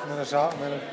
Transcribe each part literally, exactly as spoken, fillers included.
Met een zaal, met een...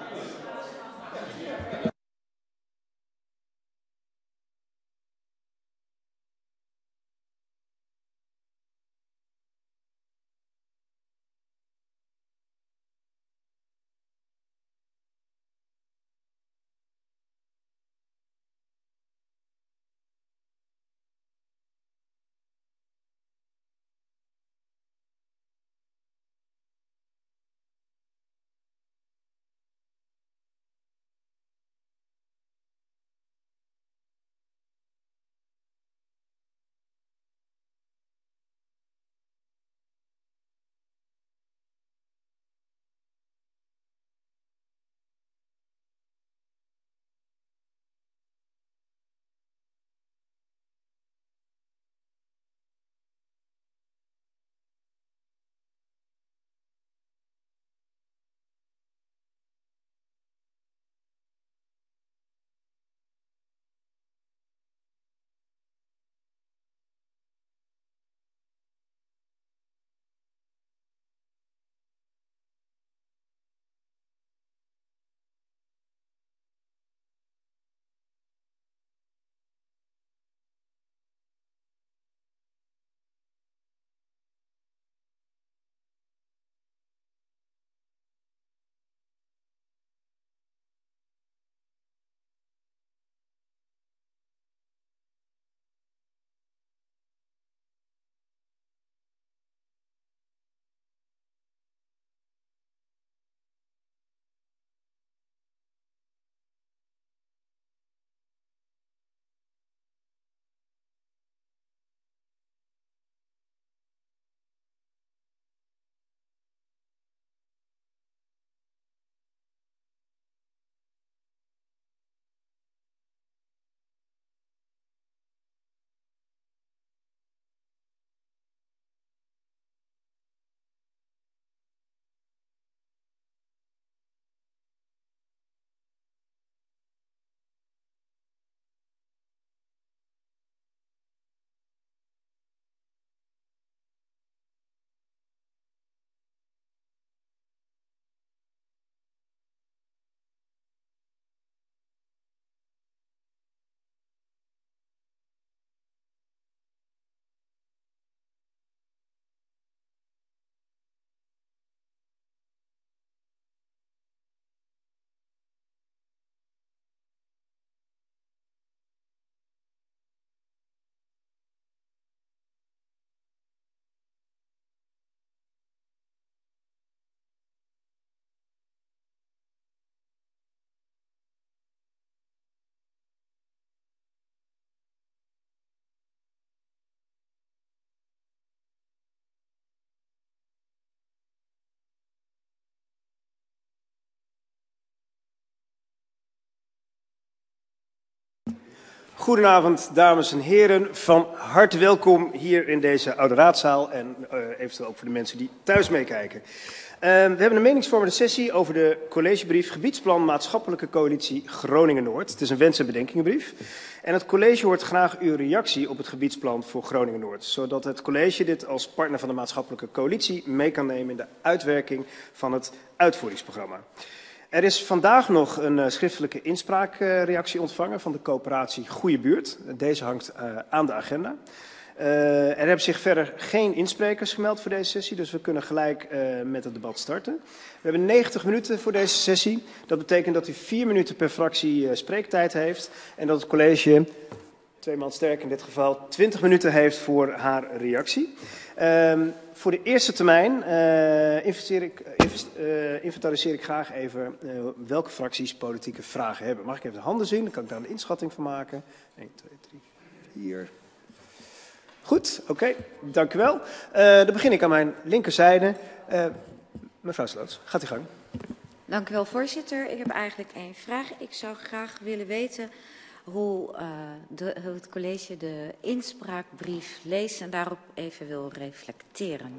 Goedenavond, dames en heren. Van harte welkom hier in deze Oude Raadzaal en uh, eventueel ook voor de mensen die thuis meekijken. Uh, we hebben een meningsvormende sessie over de collegebrief Gebiedsplan Maatschappelijke Coalitie Groningen-Noord. Het is een wens- en bedenkingenbrief. En het college hoort graag uw reactie op het gebiedsplan voor Groningen-Noord, zodat het college dit als partner van de maatschappelijke coalitie mee kan nemen in de uitwerking van het uitvoeringsprogramma. Er is vandaag nog een uh, schriftelijke inspraakreactie uh, ontvangen van de coöperatie Goeie Buurt. Deze hangt uh, aan de agenda. Uh, er hebben zich verder geen insprekers gemeld voor deze sessie, dus we kunnen gelijk uh, met het debat starten. We hebben negentig minuten voor deze sessie. Dat betekent dat u vier minuten per fractie uh, spreektijd heeft en dat het college, twee man sterk in dit geval, twintig minuten heeft voor haar reactie. Uh, voor de eerste termijn uh, investeer ik, invest, uh, inventariseer ik graag even uh, welke fracties politieke vragen hebben. Mag ik even de handen zien? Dan kan ik daar een inschatting van maken. één, twee, drie, vier. Goed, oké. Okay, dank u wel. Uh, dan begin ik aan mijn linkerzijde. Uh, mevrouw Sloots, gaat u gang. Dank u wel, voorzitter. Ik heb eigenlijk één vraag. Ik zou graag willen weten hoe, uh, de, hoe het college de inspraakbrief leest en daarop even wil reflecteren.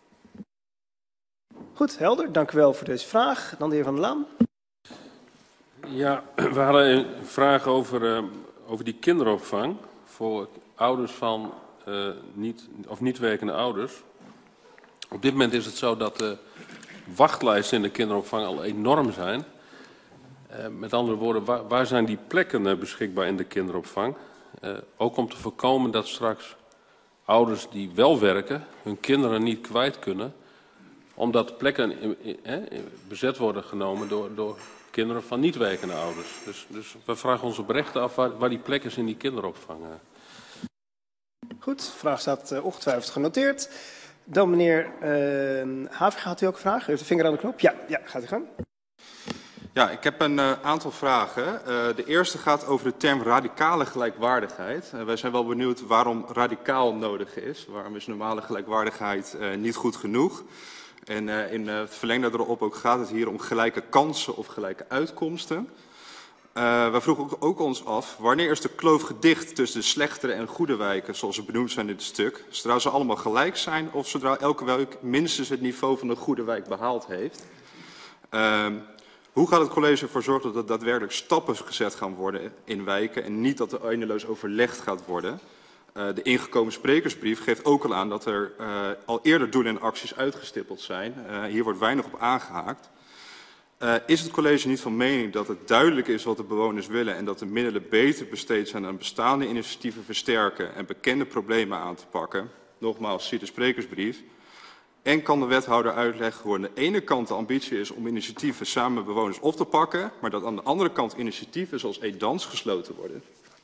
Goed, helder. Dank u wel voor deze vraag. Dan de heer Van der Laan. Ja, we hadden een vraag over, uh, over die kinderopvang voor ouders van uh, niet, of niet werkende ouders. Op dit moment is het zo dat uh, wachtlijsten in de kinderopvang al enorm zijn. Uh, met andere woorden, waar, waar zijn die plekken uh, beschikbaar in de kinderopvang? Uh, ook om te voorkomen dat straks ouders die wel werken hun kinderen niet kwijt kunnen, omdat plekken in, in, in, bezet worden genomen door, door kinderen van niet werkende ouders. Dus, dus we vragen ons oprecht af waar, waar die plek is in die kinderopvang. Goed, de vraag staat uh, ongetwijfeld genoteerd. Dan meneer uh, Haviga, had u ook een vraag? U heeft de vinger aan de knop? Ja, ja, gaat u gang. Ja, ik heb een uh, aantal vragen. Uh, de eerste gaat over de term radicale gelijkwaardigheid. Uh, wij zijn wel benieuwd waarom radicaal nodig is. Waarom is normale gelijkwaardigheid uh, niet goed genoeg? En uh, in uh, het verlengde erop ook gaat het hier om gelijke kansen of gelijke uitkomsten. Uh, wij vroegen ook, ook ons af, wanneer is de kloof gedicht tussen de slechtere en goede wijken, zoals ze benoemd zijn in het stuk? Zodra ze allemaal gelijk zijn of zodra elke wijk minstens het niveau van een goede wijk behaald heeft? Uh, hoe gaat het college ervoor zorgen dat er daadwerkelijk stappen gezet gaan worden in wijken en niet dat er eindeloos overlegd gaat worden? Uh, de ingekomen sprekersbrief geeft ook al aan dat er uh, al eerder doelen en acties uitgestippeld zijn. Uh, hier wordt weinig op aangehaakt. Uh, is het college niet van mening dat het duidelijk is wat de bewoners willen en dat de middelen beter besteed zijn aan bestaande initiatieven versterken en bekende problemen aan te pakken? Nogmaals, zie de sprekersbrief. En kan de wethouder uitleggen hoe aan de ene kant de ambitie is om initiatieven samen met bewoners op te pakken, maar dat aan de andere kant initiatieven zoals Edans gesloten worden?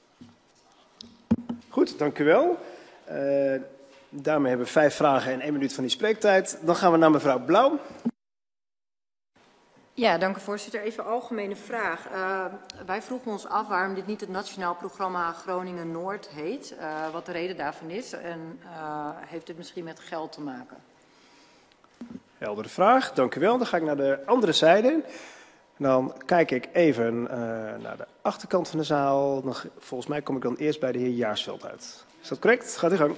Goed, dank u wel. Uh, daarmee hebben we vijf vragen en één minuut van die spreektijd. Dan gaan we naar mevrouw Blauw. Ja, dank u voorzitter. Even een algemene vraag. Uh, wij vroegen ons af waarom dit niet het Nationaal Programma Groningen Noord heet. Uh, wat de reden daarvan is en uh, heeft dit misschien met geld te maken? Heldere vraag, dank u wel. Dan ga ik naar de andere zijde. Dan kijk ik even uh, naar de achterkant van de zaal. Dan, volgens mij kom ik dan eerst bij de heer Jaarsveld uit. Is dat correct? Gaat u gang.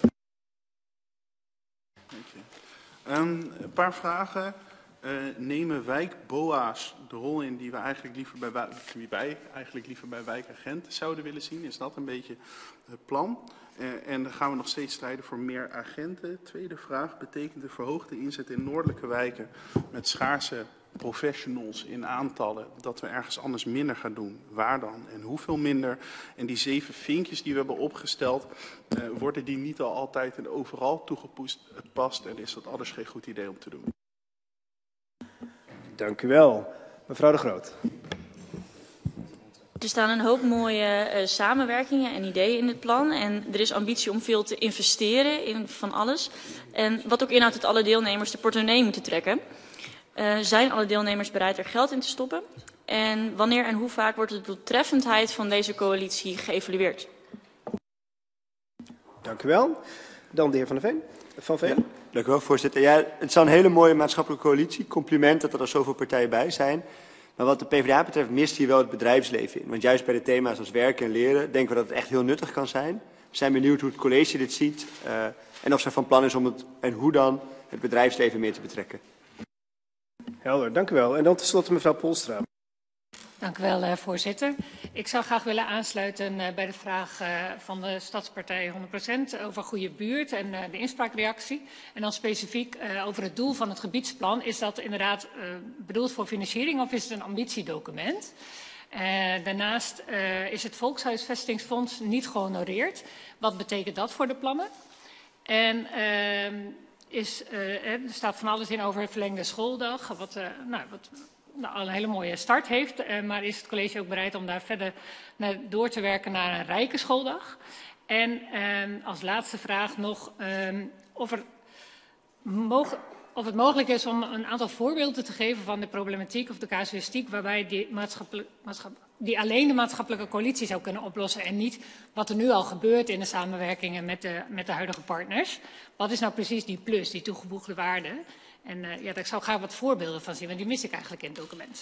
Um, een paar vragen. Uh, nemen wijkboa's de rol in die we eigenlijk liever bij, die wij eigenlijk liever bij wijkagenten zouden willen zien? Is dat een beetje het plan? Uh, en dan gaan we nog steeds strijden voor meer agenten. Tweede vraag, betekent de verhoogde inzet in noordelijke wijken met schaarse professionals in aantallen dat we ergens anders minder gaan doen? Waar dan en hoeveel minder? En die zeven vinkjes die we hebben opgesteld, uh, worden die niet al altijd en overal toegepast? En is dat alles geen goed idee om te doen? Dank u wel. Mevrouw De Groot. Er staan een hoop mooie uh, samenwerkingen en ideeën in het plan. En er is ambitie om veel te investeren in van alles. En wat ook inhoudt dat alle deelnemers de portemonnee moeten trekken. Uh, zijn alle deelnemers bereid er geld in te stoppen? En wanneer en hoe vaak wordt de doeltreffendheid van deze coalitie geëvalueerd? Dank u wel. Dan de heer Van der Veen. Van Veen. Ja, dank u wel, voorzitter. Ja, het is een hele mooie maatschappelijke coalitie. Compliment dat er al zoveel partijen bij zijn. Maar wat de PvdA betreft mist hier wel het bedrijfsleven in. Want juist bij de thema's als werken en leren denken we dat het echt heel nuttig kan zijn. We zijn benieuwd hoe het college dit ziet. Uh, en of ze van plan is om het, en hoe dan, het bedrijfsleven meer te betrekken. Helder, dank u wel. En dan tenslotte mevrouw Polstra. Dank u wel, uh, voorzitter. Ik zou graag willen aansluiten uh, bij de vraag uh, van de Stadspartij honderd procent over goede buurt en uh, de inspraakreactie. En dan specifiek uh, over het doel van het gebiedsplan. Is dat inderdaad uh, bedoeld voor financiering of is het een ambitiedocument? Uh, daarnaast uh, is het Volkshuisvestingsfonds niet gehonoreerd. Wat betekent dat voor de plannen? En uh, is, uh, er staat van alles in over verlengde schooldag. Wat, uh, nou, wat nou, al een hele mooie start heeft. Uh, maar is het college ook bereid om daar verder naar, door te werken naar een rijke schooldag? En uh, als laatste vraag nog uh, of, er mogen, of het mogelijk is om een aantal voorbeelden te geven van de problematiek of de casuïstiek waarbij die, maatschappelijk, maatschapp, die alleen de maatschappelijke coalitie zou kunnen oplossen en niet wat er nu al gebeurt in de samenwerkingen met de, met de huidige partners. Wat is nou precies die plus, die toegevoegde waarde? En uh, ja, daar zou ik graag wat voorbeelden van zien, want die mis ik eigenlijk in het document.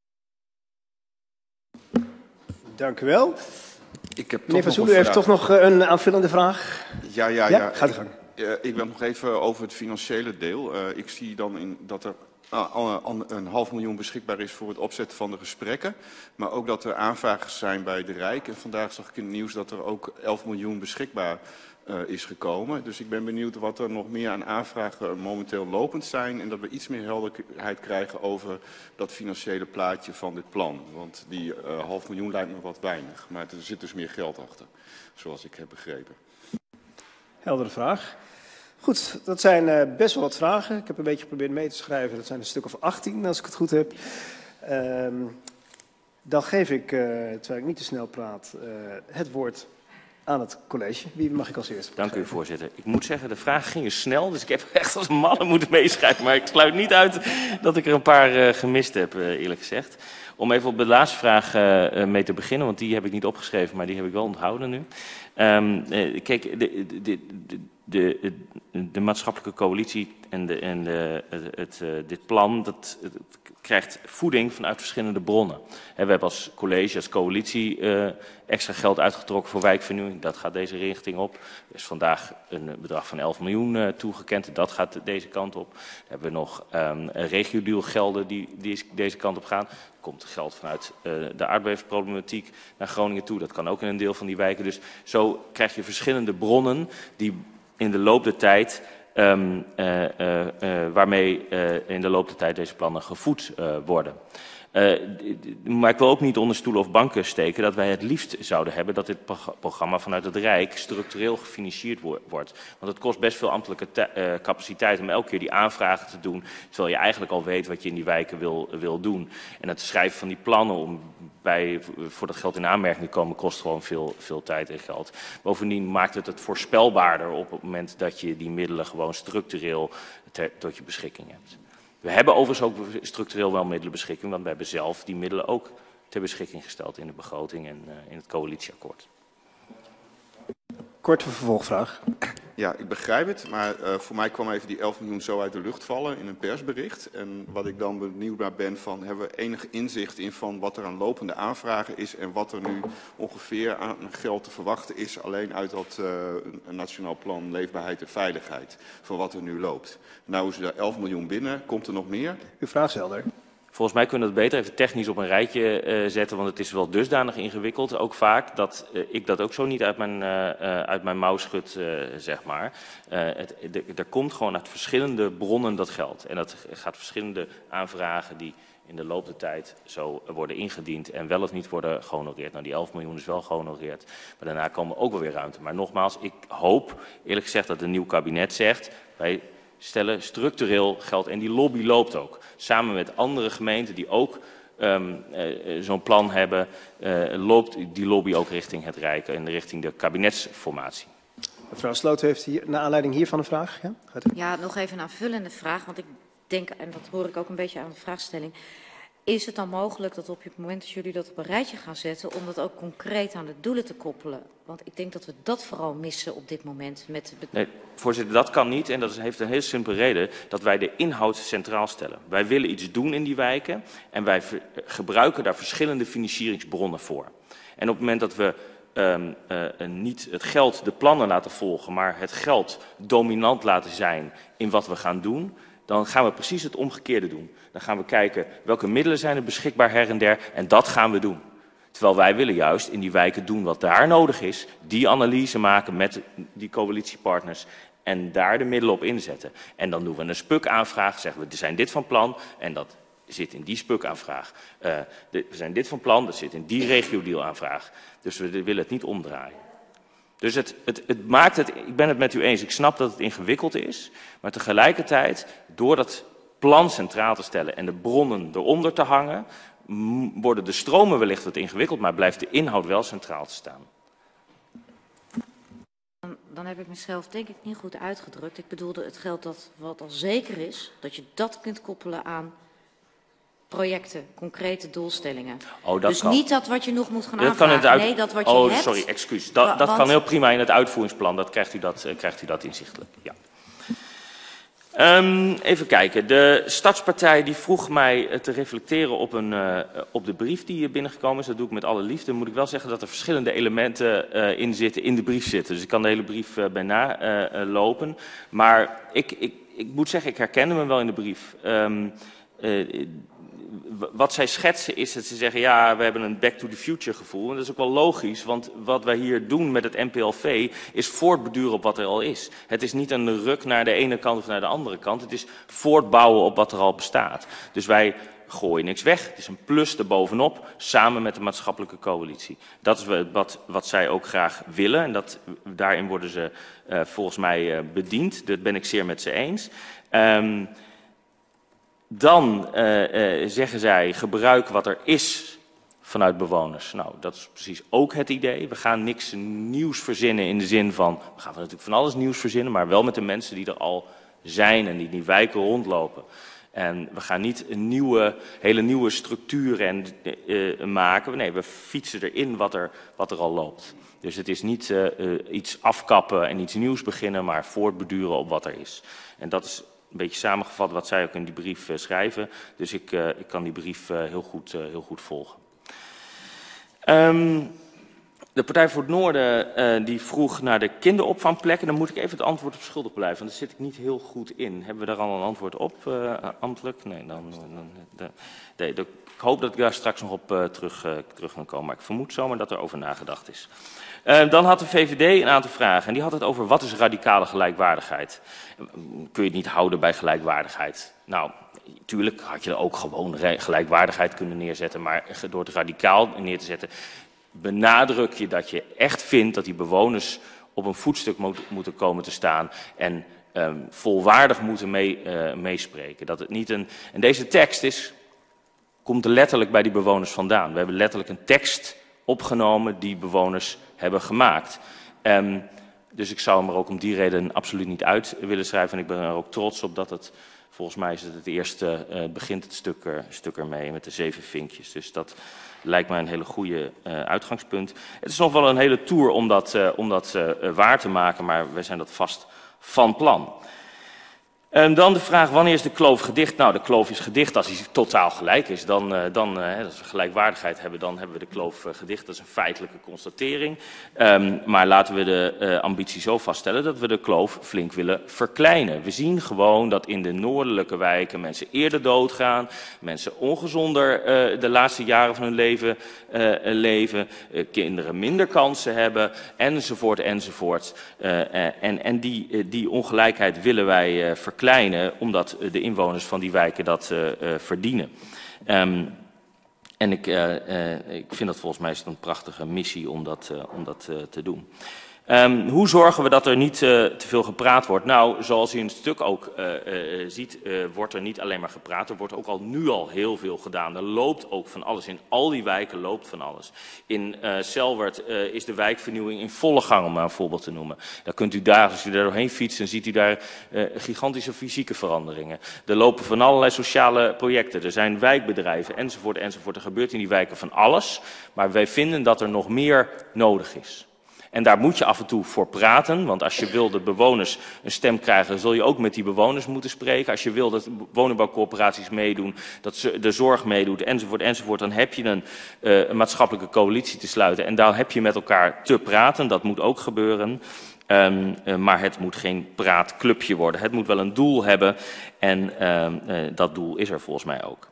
Dank u wel. Ik heb Meneer Van Zoelen heeft toch nog een aanvullende vraag. Ja, ja, ja. ja. Gaat u gang. Uh, ik ben nog even over het financiële deel. Uh, ik zie dan in dat er een half miljoen beschikbaar is voor het opzetten van de gesprekken. Maar ook dat er aanvragen zijn bij de Rijk. En vandaag zag ik in het nieuws dat er ook elf miljoen beschikbaar uh, is gekomen. Dus ik ben benieuwd wat er nog meer aan aanvragen momenteel lopend zijn. En dat we iets meer helderheid krijgen over dat financiële plaatje van dit plan. Want die uh, half miljoen lijkt me wat weinig. Maar er zit dus meer geld achter, zoals ik heb begrepen. Heldere vraag. Goed, dat zijn uh, best wel wat vragen. Ik heb een beetje geprobeerd mee te schrijven. Dat zijn een stuk of achttien, als ik het goed heb. Um, dan geef ik, uh, terwijl ik niet te snel praat, uh, het woord aan het college. Wie mag ik als eerste? Dank u, voorzitter. Ik moet zeggen, de vragen gingen snel, dus ik heb echt als een malle moeten meeschrijven. Maar ik sluit niet uit dat ik er een paar uh, gemist heb, uh, eerlijk gezegd. Om even op de laatste vraag uh, mee te beginnen, want die heb ik niet opgeschreven, maar die heb ik wel onthouden nu. Um, uh, kijk, de, de, de, de, de, de maatschappelijke coalitie en, de, en de, het, het, uh, dit plan, dat het krijgt voeding vanuit verschillende bronnen. He, we hebben als college, als coalitie uh, extra geld uitgetrokken voor wijkvernieuwing. Dat gaat deze richting op. Er is vandaag een bedrag van elf miljoen uh, toegekend. Dat gaat deze kant op. Dan hebben we nog um, regiodealgelden die, die deze kant op gaan. Er komt geld vanuit uh, de aardbevingsproblematiek naar Groningen toe. Dat kan ook in een deel van die wijken. Dus zo krijg je verschillende bronnen die in de loop der tijd Um, uh, uh, uh, waarmee uh, in de loop der tijd deze plannen gevoed uh, worden. Uh, maar ik wil ook niet onder stoelen of banken steken dat wij het liefst zouden hebben dat dit programma vanuit het Rijk structureel gefinancierd wo wordt. Want het kost best veel ambtelijke uh, capaciteit om elke keer die aanvragen te doen, terwijl je eigenlijk al weet wat je in die wijken wil, wil doen. En het schrijven van die plannen om bij, voor dat geld in aanmerking te komen kost gewoon veel, veel tijd en geld. Bovendien maakt het het voorspelbaarder op het moment dat je die middelen gewoon structureel ter, tot je beschikking hebt. We hebben overigens ook structureel wel middelen beschikking, want we hebben zelf die middelen ook ter beschikking gesteld in de begroting en uh, in het coalitieakkoord. Korte vervolgvraag. Ja, ik begrijp het, maar uh, voor mij kwam even die elf miljoen zo uit de lucht vallen in een persbericht. En wat ik dan benieuwd naar ben van, hebben we enig inzicht in van wat er aan lopende aanvragen is en wat er nu ongeveer aan geld te verwachten is alleen uit dat uh, Nationaal Plan Leefbaarheid en Veiligheid, van wat er nu loopt. Nou is er elf miljoen binnen, komt er nog meer? Uw vraag is helder. Volgens mij kunnen we dat beter even technisch op een rijtje uh, zetten, want het is wel dusdanig ingewikkeld, ook vaak, dat uh, ik dat ook zo niet uit mijn, uh, uh, uit mijn mouw schud, uh, zeg maar. Uh, het, de, er komt gewoon uit verschillende bronnen dat geld. En dat gaat verschillende aanvragen die in de loop der tijd zo worden ingediend en wel of niet worden gehonoreerd. Nou, die elf miljoen is wel gehonoreerd, maar daarna komen ook wel weer ruimte. Maar nogmaals, ik hoop eerlijk gezegd dat het nieuw kabinet zegt, wij stellen structureel geld en die lobby loopt ook. Samen met andere gemeenten die ook um, uh, zo'n plan hebben, uh, loopt die lobby ook richting het Rijk en richting de kabinetsformatie. Mevrouw Sloot heeft hier, naar aanleiding hiervan een vraag. Ja, gaat u. Ja, nog even een aanvullende vraag, want ik denk, en dat hoor ik ook een beetje aan de vraagstelling, is het dan mogelijk dat op het moment dat jullie dat op een rijtje gaan zetten, om dat ook concreet aan de doelen te koppelen? Want ik denk dat we dat vooral missen op dit moment. Met de... Nee, voorzitter, dat kan niet en dat heeft een heel simpele reden, dat wij de inhoud centraal stellen. Wij willen iets doen in die wijken en wij gebruiken daar verschillende financieringsbronnen voor. En op het moment dat we um, uh, niet het geld de plannen laten volgen, maar het geld dominant laten zijn in wat we gaan doen, dan gaan we precies het omgekeerde doen. Dan gaan we kijken welke middelen zijn er beschikbaar her en der en dat gaan we doen. Terwijl wij willen juist in die wijken doen wat daar nodig is, die analyse maken met die coalitiepartners en daar de middelen op inzetten. En dan doen we een spuk-aanvraag, zeggen we, we zijn dit van plan en dat zit in die spuk-aanvraag. Uh, we zijn dit van plan, dat zit in die regio-deal-aanvraag. Dus we willen het niet omdraaien. Dus het, het, het maakt het, ik ben het met u eens, ik snap dat het ingewikkeld is, maar tegelijkertijd, door dat plan centraal te stellen en de bronnen eronder te hangen, worden de stromen wellicht wat ingewikkeld, maar blijft de inhoud wel centraal te staan. Dan, dan heb ik mezelf denk ik niet goed uitgedrukt. Ik bedoelde het geld dat wat al zeker is, dat je dat kunt koppelen aan projecten, concrete doelstellingen. Oh, dat dus kan. Niet dat wat je nog moet gaan dat aanvragen, kan uit... nee, dat wat je oh, hebt. Oh, sorry, excuus. Dat, Wa dat want... kan heel prima in het uitvoeringsplan, dat krijgt u dat, uh, krijgt u dat inzichtelijk. Ja. Um, even kijken, de Stadspartij die vroeg mij te reflecteren op, een, uh, op de brief die binnengekomen is. Dat doe ik met alle liefde. Dan moet ik wel zeggen dat er verschillende elementen uh, in zitten, in de brief zitten. Dus ik kan de hele brief uh, bijna uh, lopen. Maar ik, ik, ik moet zeggen, ik herkende me wel in de brief. Um, uh, Wat zij schetsen is dat ze zeggen, ja, we hebben een back to the future gevoel. En dat is ook wel logisch, want wat wij hier doen met het N P L V is voortbeduren op wat er al is. Het is niet een ruk naar de ene kant of naar de andere kant. Het is voortbouwen op wat er al bestaat. Dus wij gooien niks weg. Het is een plus erbovenop, samen met de maatschappelijke coalitie. Dat is wat, wat zij ook graag willen. En dat, daarin worden ze uh, volgens mij uh, bediend. Dat ben ik zeer met ze eens. Um, Dan uh, uh, zeggen zij, gebruik wat er is vanuit bewoners. Nou, dat is precies ook het idee. We gaan niks nieuws verzinnen in de zin van, we gaan natuurlijk van alles nieuws verzinnen, maar wel met de mensen die er al zijn en die in die wijken rondlopen. En we gaan niet een nieuwe, hele nieuwe structuren en, uh, maken. Nee, we fietsen erin wat er, wat er al loopt. Dus het is niet uh, uh, iets afkappen en iets nieuws beginnen, maar voortbeduren op wat er is. En dat is een beetje samengevat wat zij ook in die brief uh, schrijven. Dus ik, uh, ik kan die brief uh, heel, goed, uh, heel goed volgen. Um, de Partij voor het Noorden uh, die vroeg naar de kinderopvangplekken. Dan moet ik even het antwoord op schuldig blijven, want daar zit ik niet heel goed in. Hebben we daar al een antwoord op, uh, ambtelijk? Nee, dan, dan, de, de, de, ik hoop dat ik daar straks nog op uh, terug, uh, terug kan komen. Maar ik vermoed zomaar dat er over nagedacht is. Uh, dan had de V V D een aantal vragen en die had het over wat is radicale gelijkwaardigheid. Kun je het niet houden bij gelijkwaardigheid? Nou, natuurlijk had je er ook gewoon gelijkwaardigheid kunnen neerzetten, maar door het radicaal neer te zetten benadruk je dat je echt vindt dat die bewoners op een voetstuk moet, moeten komen te staan en um, volwaardig moeten mee, uh, meespreken. Dat het niet een, en deze tekst is, komt letterlijk bij die bewoners vandaan. We hebben letterlijk een tekst opgenomen die bewoners hebben gemaakt. Um, dus ik zou hem er ook om die reden absoluut niet uit willen schrijven. En ik ben er ook trots op dat het, volgens mij is het het eerste, uh, begint het stuk, er, stuk ermee met de zeven vinkjes. Dus dat lijkt mij een hele goede uh, uitgangspunt. Het is nog wel een hele tour om dat, uh, om dat uh, waar te maken, maar wij zijn dat vast van plan. En dan de vraag, wanneer is de kloof gedicht? Nou, de kloof is gedicht als hij totaal gelijk is. Dan, uh, dan uh, als we gelijkwaardigheid hebben, dan hebben we de kloof uh, gedicht. Dat is een feitelijke constatering. Um, maar laten we de uh, ambitie zo vaststellen dat we de kloof flink willen verkleinen. We zien gewoon dat in de noordelijke wijken mensen eerder doodgaan. Mensen ongezonder uh, de laatste jaren van hun leven uh, leven. Uh, kinderen minder kansen hebben. Enzovoort, enzovoort. Uh, uh, en en die, uh, die ongelijkheid willen wij uh, verkleinen. Kleine, omdat de inwoners van die wijken dat uh, uh, verdienen. Um, en ik, uh, uh, ik vind dat volgens mij is een prachtige missie om dat, uh, om dat uh, te doen. Um, hoe zorgen we dat er niet uh, te veel gepraat wordt? Nou, zoals u in het stuk ook uh, uh, ziet, uh, wordt er niet alleen maar gepraat. Er wordt ook al nu al heel veel gedaan. Er loopt ook van alles. In al die wijken loopt van alles. In uh, Selwerd uh, is de wijkvernieuwing in volle gang, om maar een voorbeeld te noemen. Daar kunt u daar, als u daar doorheen fietst, dan ziet u daar uh, gigantische fysieke veranderingen. Er lopen van allerlei sociale projecten. Er zijn wijkbedrijven, enzovoort, enzovoort. Er gebeurt in die wijken van alles. Maar wij vinden dat er nog meer nodig is. En daar moet je af en toe voor praten, want als je wil dat bewoners een stem krijgen, zul je ook met die bewoners moeten spreken. Als je wil dat woningbouwcorporaties meedoen, dat de zorg meedoet, enzovoort, enzovoort, dan heb je een, uh, een maatschappelijke coalitie te sluiten. En daar heb je met elkaar te praten, dat moet ook gebeuren. Um, uh, maar het moet geen praatclubje worden. Het moet wel een doel hebben en uh, uh, dat doel is er volgens mij ook.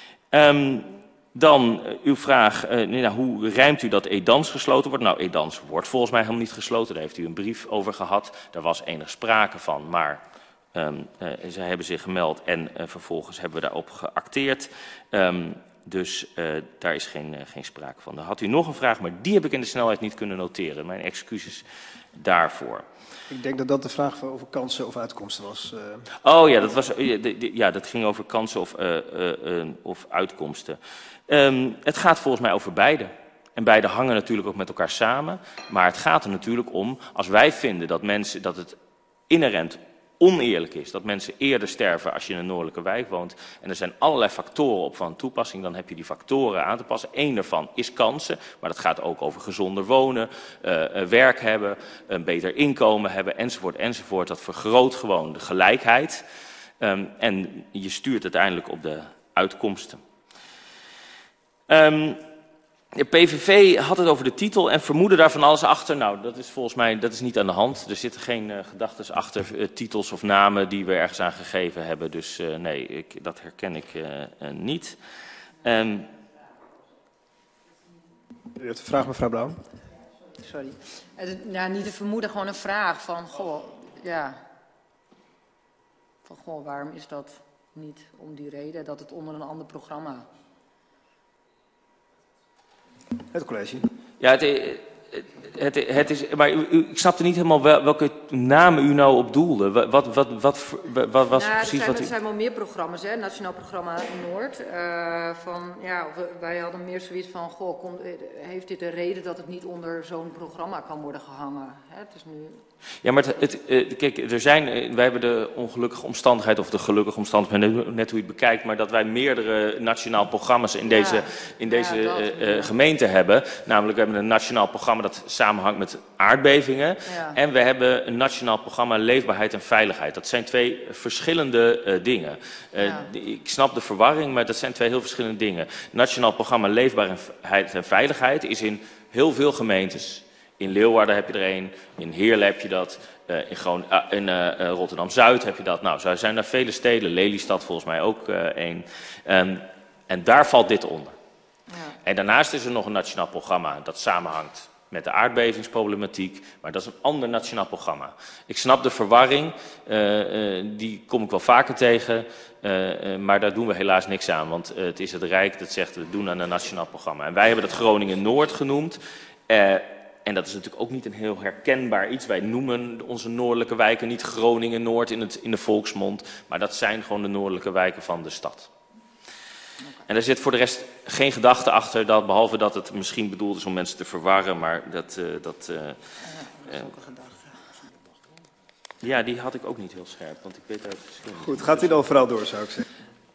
Um, Dan uh, uw vraag, uh, nou, hoe rijmt u dat Edans gesloten wordt? Nou, Edans wordt volgens mij helemaal niet gesloten. Daar heeft u een brief over gehad. Daar was enig sprake van, maar um, uh, zij hebben zich gemeld en uh, vervolgens hebben we daarop geacteerd. Um, dus uh, daar is geen, uh, geen sprake van. Dan had u nog een vraag, maar die heb ik in de snelheid niet kunnen noteren. Mijn excuses daarvoor. Ik denk dat dat de vraag over kansen of uitkomsten was. Uh... Oh ja, dat, was, ja, dat ging over kansen of, uh, uh, uh, of uitkomsten. Um, het gaat volgens mij over beide. En beide hangen natuurlijk ook met elkaar samen. Maar het gaat er natuurlijk om, als wij vinden dat, mensen, dat het inherent oneerlijk is, dat mensen eerder sterven als je in een noordelijke wijk woont, en er zijn allerlei factoren op van toepassing, dan heb je die factoren aan te passen. Eén daarvan is kansen, maar dat gaat ook over gezonder wonen, uh, werk hebben, een beter inkomen hebben, enzovoort, enzovoort. Dat vergroot gewoon de gelijkheid. Um, en je stuurt uiteindelijk op de uitkomsten. Um, De P V V had het over de titel en vermoedde daar van alles achter. Nou, dat is volgens mij dat is niet aan de hand. Er zitten geen uh, gedachten achter uh, titels of namen die we ergens aan gegeven hebben. Dus uh, nee, ik, dat herken ik uh, uh, niet. Um, U heeft een vraag, mevrouw Blauw. Sorry. Uh, nou, niet een vermoeden, gewoon een vraag van, goh, ja. Van, goh, waarom is dat niet om die reden dat het onder een ander programma... Het college. Ja, het, het, het is, maar u, u, ik snapte niet helemaal wel, welke namen u nou op doelde. Wat, wat, wat, wat, wat was nou, precies er zijn, wat u... Er zijn wel meer programma's, hè? Nationaal Programma Noord. Uh, van, ja, wij hadden meer zoiets van, goh, komt, heeft dit een reden dat het niet onder zo'n programma kan worden gehangen? Hè? Het is nu... Ja, maar het, het, uh, kijk, er zijn, uh, wij hebben de ongelukkige omstandigheid, of de gelukkige omstandigheid, net hoe je het bekijkt, maar dat wij meerdere nationaal programma's in deze, ja. in deze ja, dat, uh, uh, gemeente hebben. Namelijk, we hebben een nationaal programma dat samenhangt met aardbevingen. Ja. En we hebben een nationaal programma Leefbaarheid en Veiligheid. Dat zijn twee verschillende uh, dingen. Uh, ja. Ik snap de verwarring, maar dat zijn twee heel verschillende dingen. Nationaal programma Leefbaarheid en Veiligheid is in heel veel gemeentes. In Leeuwarden heb je er een, in Heerlen heb je dat, uh, in, Groen, uh, in uh, Rotterdam-Zuid heb je dat. Nou, zo zijn er vele steden, Lelystad volgens mij ook uh, één. Um, en daar valt dit onder. Ja. En daarnaast is er nog een nationaal programma dat samenhangt met de aardbevingsproblematiek, maar dat is een ander nationaal programma. Ik snap de verwarring, uh, uh, die kom ik wel vaker tegen, uh, uh, maar daar doen we helaas niks aan. Want uh, het is het Rijk dat zegt, we doen aan een nationaal programma. En wij hebben dat Groningen-Noord genoemd. Uh, En dat is natuurlijk ook niet een heel herkenbaar iets. Wij noemen onze noordelijke wijken niet Groningen-Noord in, het, in de volksmond. Maar dat zijn gewoon de noordelijke wijken van de stad. Okay. En daar zit voor de rest geen gedachte achter, dat, behalve dat het misschien bedoeld is om mensen te verwarren. Maar dat... Uh, dat uh, uh, dat is ook een gedachte. Ja, die had ik ook niet heel scherp, want ik weet uit het verschil. Goed, gaat u dan vooral door, zou ik zeggen.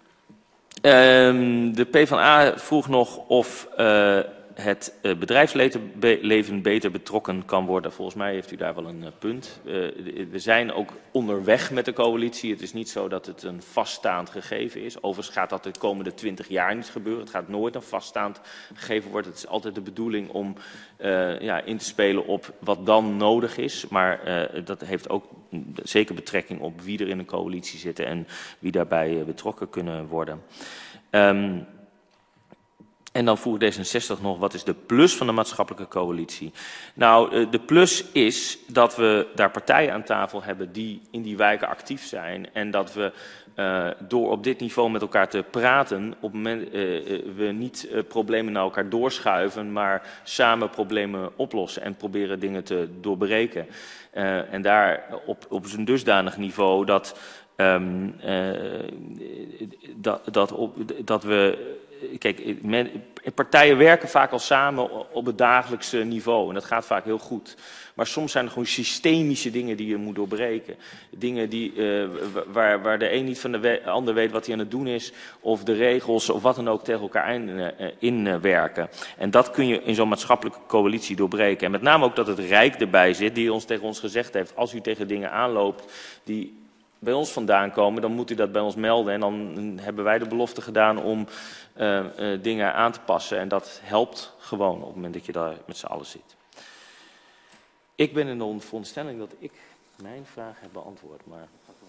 Um, de PvdA vroeg nog of... Uh, het uh, bedrijfsleven be leven beter betrokken kan worden. Volgens mij heeft u daar wel een uh, punt. Uh, we zijn ook onderweg met de coalitie. Het is niet zo dat het een vaststaand gegeven is. Overigens gaat dat de komende twintig jaar niet gebeuren. Het gaat nooit een vaststaand gegeven worden. Het is altijd de bedoeling om uh, ja, in te spelen op wat dan nodig is. Maar uh, dat heeft ook zeker betrekking op wie er in een coalitie zitten en wie daarbij uh, betrokken kunnen worden. Um, En dan vroeg D zesenzestig nog, wat is de plus van de maatschappelijke coalitie? Nou, de plus is dat we daar partijen aan tafel hebben die in die wijken actief zijn. En dat we uh, door op dit niveau met elkaar te praten, op moment, uh, we niet uh, problemen naar elkaar doorschuiven, maar samen problemen oplossen en proberen dingen te doorbreken. Uh, en daar op, op een dusdanig niveau dat, um, uh, dat, dat, op, dat we... Kijk, men, partijen werken vaak al samen op het dagelijkse niveau. En dat gaat vaak heel goed. Maar soms zijn er gewoon systemische dingen die je moet doorbreken. Dingen die, uh, waar, waar de een niet van de we ander weet wat hij aan het doen is. Of de regels of wat dan ook tegen elkaar inwerken. In, uh, en dat kun je in zo'n maatschappelijke coalitie doorbreken. En met name ook dat het Rijk erbij zit. Die ons tegen ons gezegd heeft. Als u tegen dingen aanloopt die bij ons vandaan komen, dan moet u dat bij ons melden. En dan hebben wij de belofte gedaan om uh, uh, dingen aan te passen. En dat helpt gewoon op het moment dat je daar met z'n allen zit. Ik ben in de veronderstelling dat ik mijn vraag heb beantwoord. Maar...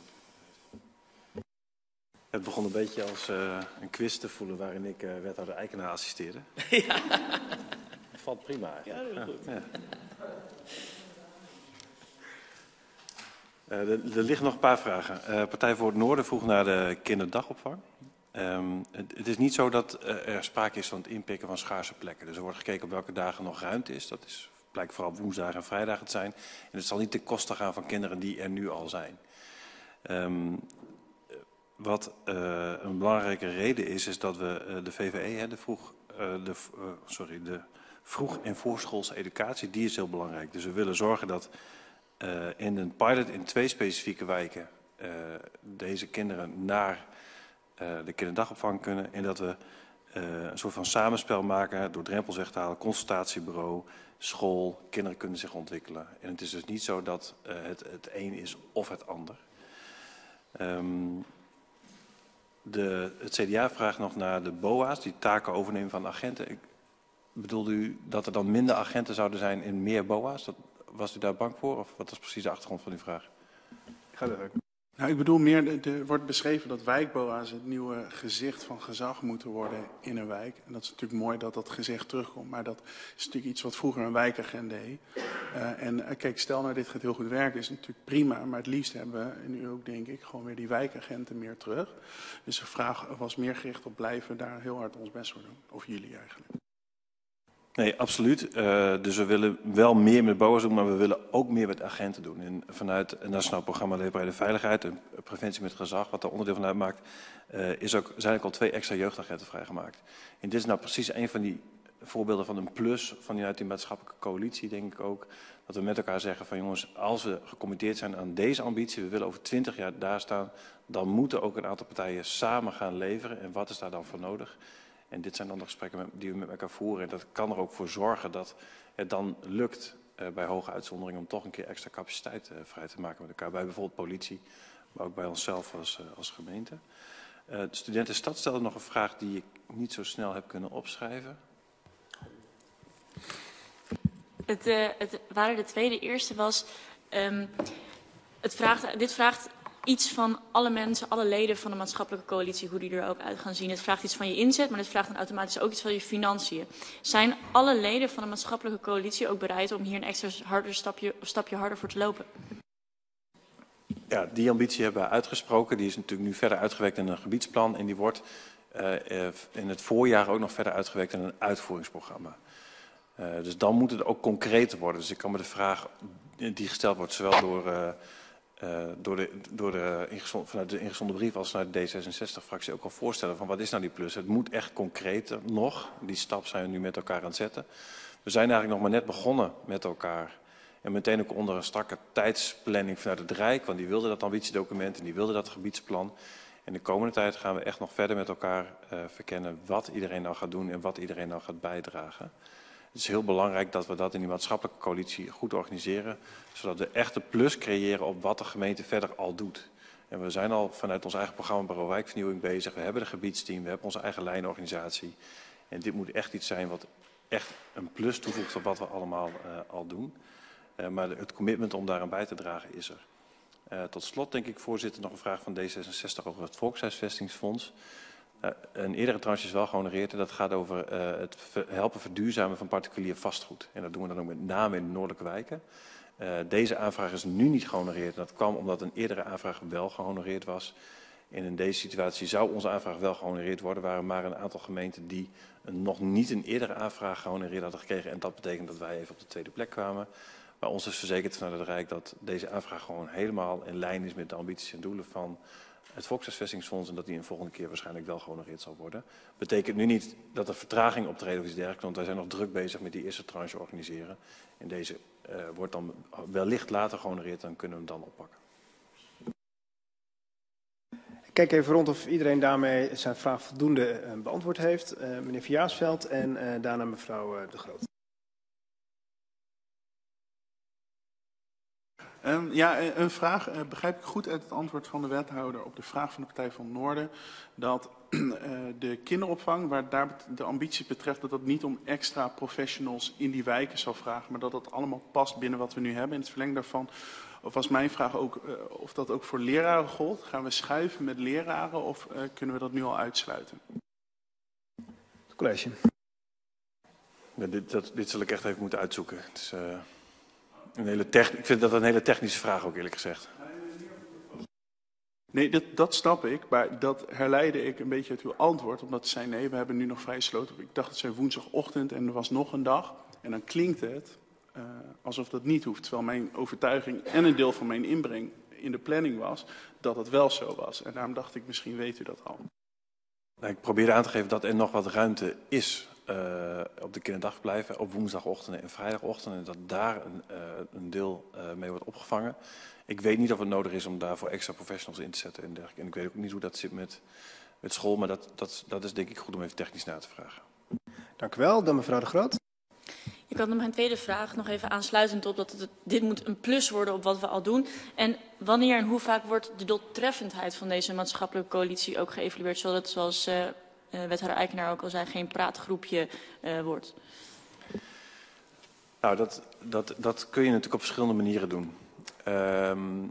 Het begon een beetje als uh, een quiz te voelen waarin ik uh, wethouder Eikenaar assisteerde. Ja. Dat valt prima eigenlijk. Ja, dat is goed. Ja. Uh, er, er liggen nog een paar vragen. Uh, Partij voor het Noorden vroeg naar de kinderdagopvang. Um, het, het is niet zo dat uh, er sprake is van het inpikken van schaarse plekken. Dus er wordt gekeken op welke dagen nog ruimte is. Dat is, blijkt vooral woensdagen en vrijdagen te zijn. En het zal niet ten koste gaan van kinderen die er nu al zijn. Um, wat uh, een belangrijke reden is, is dat we uh, de V V E, hè, de, vroeg, uh, de, uh, sorry, de vroeg- en voorschoolse educatie, die is heel belangrijk. Dus we willen zorgen dat uh, in een pilot in twee specifieke wijken uh, deze kinderen naar uh, de kinderdagopvang kunnen. En dat we uh, een soort van samenspel maken door drempels weg te halen, consultatiebureau, school, kinderen kunnen zich ontwikkelen. En het is dus niet zo dat uh, het, het een is of het ander. Um, de, het C D A vraagt nog naar de B O A's, die taken overnemen van agenten. Ik, bedoelde u dat er dan minder agenten zouden zijn in meer B O A's? Dat, was u daar bang voor? Of wat is precies de achtergrond van uw vraag? Ga door. Nou, ik bedoel meer, er wordt beschreven dat wijk-B O A's het nieuwe gezicht van gezag moeten worden in een wijk. En dat is natuurlijk mooi dat dat gezicht terugkomt, maar dat is natuurlijk iets wat vroeger een wijkagent deed. Uh, en uh, kijk, stel nou dit gaat heel goed werken, is natuurlijk prima, maar het liefst hebben we, en u ook denk ik, gewoon weer die wijkagenten meer terug. Dus de vraag was meer gericht op blijven daar heel hard ons best voor doen. Of jullie eigenlijk. Nee, absoluut. Uh, dus we willen wel meer met B O A's doen, maar we willen ook meer met agenten doen. En vanuit het Nationaal Programma Leefbaarheid en Veiligheid en Preventie met Gezag, wat daar onderdeel van uitmaakt, uh, is ook, zijn ook al twee extra jeugdagenten vrijgemaakt. En dit is nou precies een van die voorbeelden van een plus vanuit die maatschappelijke coalitie, denk ik ook. Dat we met elkaar zeggen van jongens, als we gecommitteerd zijn aan deze ambitie, we willen over twintig jaar daar staan, dan moeten ook een aantal partijen samen gaan leveren. En wat is daar dan voor nodig? En dit zijn dan de gesprekken met, die we met elkaar voeren. En dat kan er ook voor zorgen dat het dan lukt uh, bij hoge uitzonderingen om toch een keer extra capaciteit uh, vrij te maken met elkaar. Bij bijvoorbeeld politie, maar ook bij onszelf als, uh, als gemeente. Uh, de studentenstad stelde nog een vraag die ik niet zo snel heb kunnen opschrijven. Het, uh, het waren de tweede. Eerste was, um, het vraagt, dit vraagt iets van alle mensen, alle leden van de maatschappelijke coalitie, hoe die er ook uit gaan zien. Het vraagt iets van je inzet, maar het vraagt dan automatisch ook iets van je financiën. Zijn alle leden van de maatschappelijke coalitie ook bereid om hier een extra harder stapje, stapje harder voor te lopen? Ja, die ambitie hebben we uitgesproken. Die is natuurlijk nu verder uitgewerkt in een gebiedsplan en die wordt uh, in het voorjaar ook nog verder uitgewerkt in een uitvoeringsprogramma. Uh, dus dan moet het ook concreter worden. Dus ik kan me de vraag die gesteld wordt, zowel door, uh, uh, door, de, door de, ingezond, vanuit de ingezonden brief als vanuit de D zesenzestig-fractie ook al voorstellen van wat is nou die plus. Het moet echt concreter nog. Die stap zijn we nu met elkaar aan het zetten. We zijn eigenlijk nog maar net begonnen met elkaar. En meteen ook onder een strakke tijdsplanning vanuit het Rijk, want die wilde dat ambitiedocument en die wilde dat gebiedsplan. En de komende tijd gaan we echt nog verder met elkaar uh, verkennen wat iedereen nou gaat doen en wat iedereen nou gaat bijdragen. Het is heel belangrijk dat we dat in die maatschappelijke coalitie goed organiseren, zodat we echt een plus creëren op wat de gemeente verder al doet. En we zijn al vanuit ons eigen programma Bureau Wijkvernieuwing bezig. We hebben een gebiedsteam, we hebben onze eigen lijnorganisatie. En dit moet echt iets zijn wat echt een plus toevoegt op wat we allemaal uh, al doen. Uh, maar de, het commitment om daaraan bij te dragen is er. Uh, tot slot denk ik, voorzitter, nog een vraag van D zesenzestig over het Volkshuisvestingsfonds. Uh, een eerdere tranche is wel gehonoreerd en dat gaat over uh, het ver, helpen verduurzamen van particulier vastgoed. En dat doen we dan ook met name in de noordelijke wijken. Uh, deze aanvraag is nu niet gehonoreerd. Dat kwam omdat een eerdere aanvraag wel gehonoreerd was. En in deze situatie zou onze aanvraag wel gehonoreerd worden. Er waren maar een aantal gemeenten die een, nog niet een eerdere aanvraag gehonoreerd hadden gekregen. En dat betekent dat wij even op de tweede plek kwamen. Maar ons is verzekerd vanuit het Rijk dat deze aanvraag gewoon helemaal in lijn is met de ambities en doelen van het Volkshuisvestingsfonds. En dat die een volgende keer waarschijnlijk wel gehonoreerd zal worden. Betekent nu niet dat er vertraging optreedt of iets dergelijks. Want wij zijn nog druk bezig met die eerste tranche organiseren. En deze uh, wordt dan wellicht later gehonoreerd, dan kunnen we hem dan oppakken. Ik kijk even rond of iedereen daarmee zijn vraag voldoende uh, beantwoord heeft. Uh, meneer Verjaarsveld en uh, daarna mevrouw uh, De Groot. Um, ja, een vraag. Uh, begrijp ik goed uit het antwoord van de wethouder op de vraag van de Partij van Noorden dat uh, de kinderopvang, waar daar de ambitie betreft, dat dat niet om extra professionals in die wijken zal vragen, maar dat dat allemaal past binnen wat we nu hebben. In het verlengde daarvan of was mijn vraag ook uh, of dat ook voor leraren gold. Gaan we schuiven met leraren of uh, kunnen we dat nu al uitsluiten? Het college. Ja, dit, dat, dit zal ik echt even moeten uitzoeken. Het is, uh... Een hele techn- ik vind dat een hele technische vraag ook, eerlijk gezegd. Nee, dat, dat snap ik, maar dat herleidde ik een beetje uit uw antwoord. Omdat ze zei, nee, we hebben nu nog vrij sloten. Ik dacht, het zei woensdagochtend en er was nog een dag. En dan klinkt het uh, alsof dat niet hoeft. Terwijl mijn overtuiging en een deel van mijn inbreng in de planning was dat het wel zo was. En daarom dacht ik, misschien weet u dat al. Nou, ik probeerde aan te geven dat er nog wat ruimte is uh, op de kinderdagverblijven op woensdagochtenden en vrijdagochtenden. En dat daar een, uh, een deel uh, mee wordt opgevangen. Ik weet niet of het nodig is om daarvoor extra professionals in te zetten en dergelijke. En ik weet ook niet hoe dat zit met, met school, maar dat, dat, dat is denk ik goed om even technisch na te vragen. Dank u wel. Dan mevrouw De Groot. Ik had nog mijn tweede vraag nog even aansluitend op dat het, dit moet een plus worden op wat we al doen. En wanneer en hoe vaak wordt de doeltreffendheid van deze maatschappelijke coalitie ook geëvalueerd, zodat zoals uh, uh, wethouder Eikenaar ook al zei, geen praatgroepje uh, wordt? Nou, dat, dat, dat kun je natuurlijk op verschillende manieren doen. Um,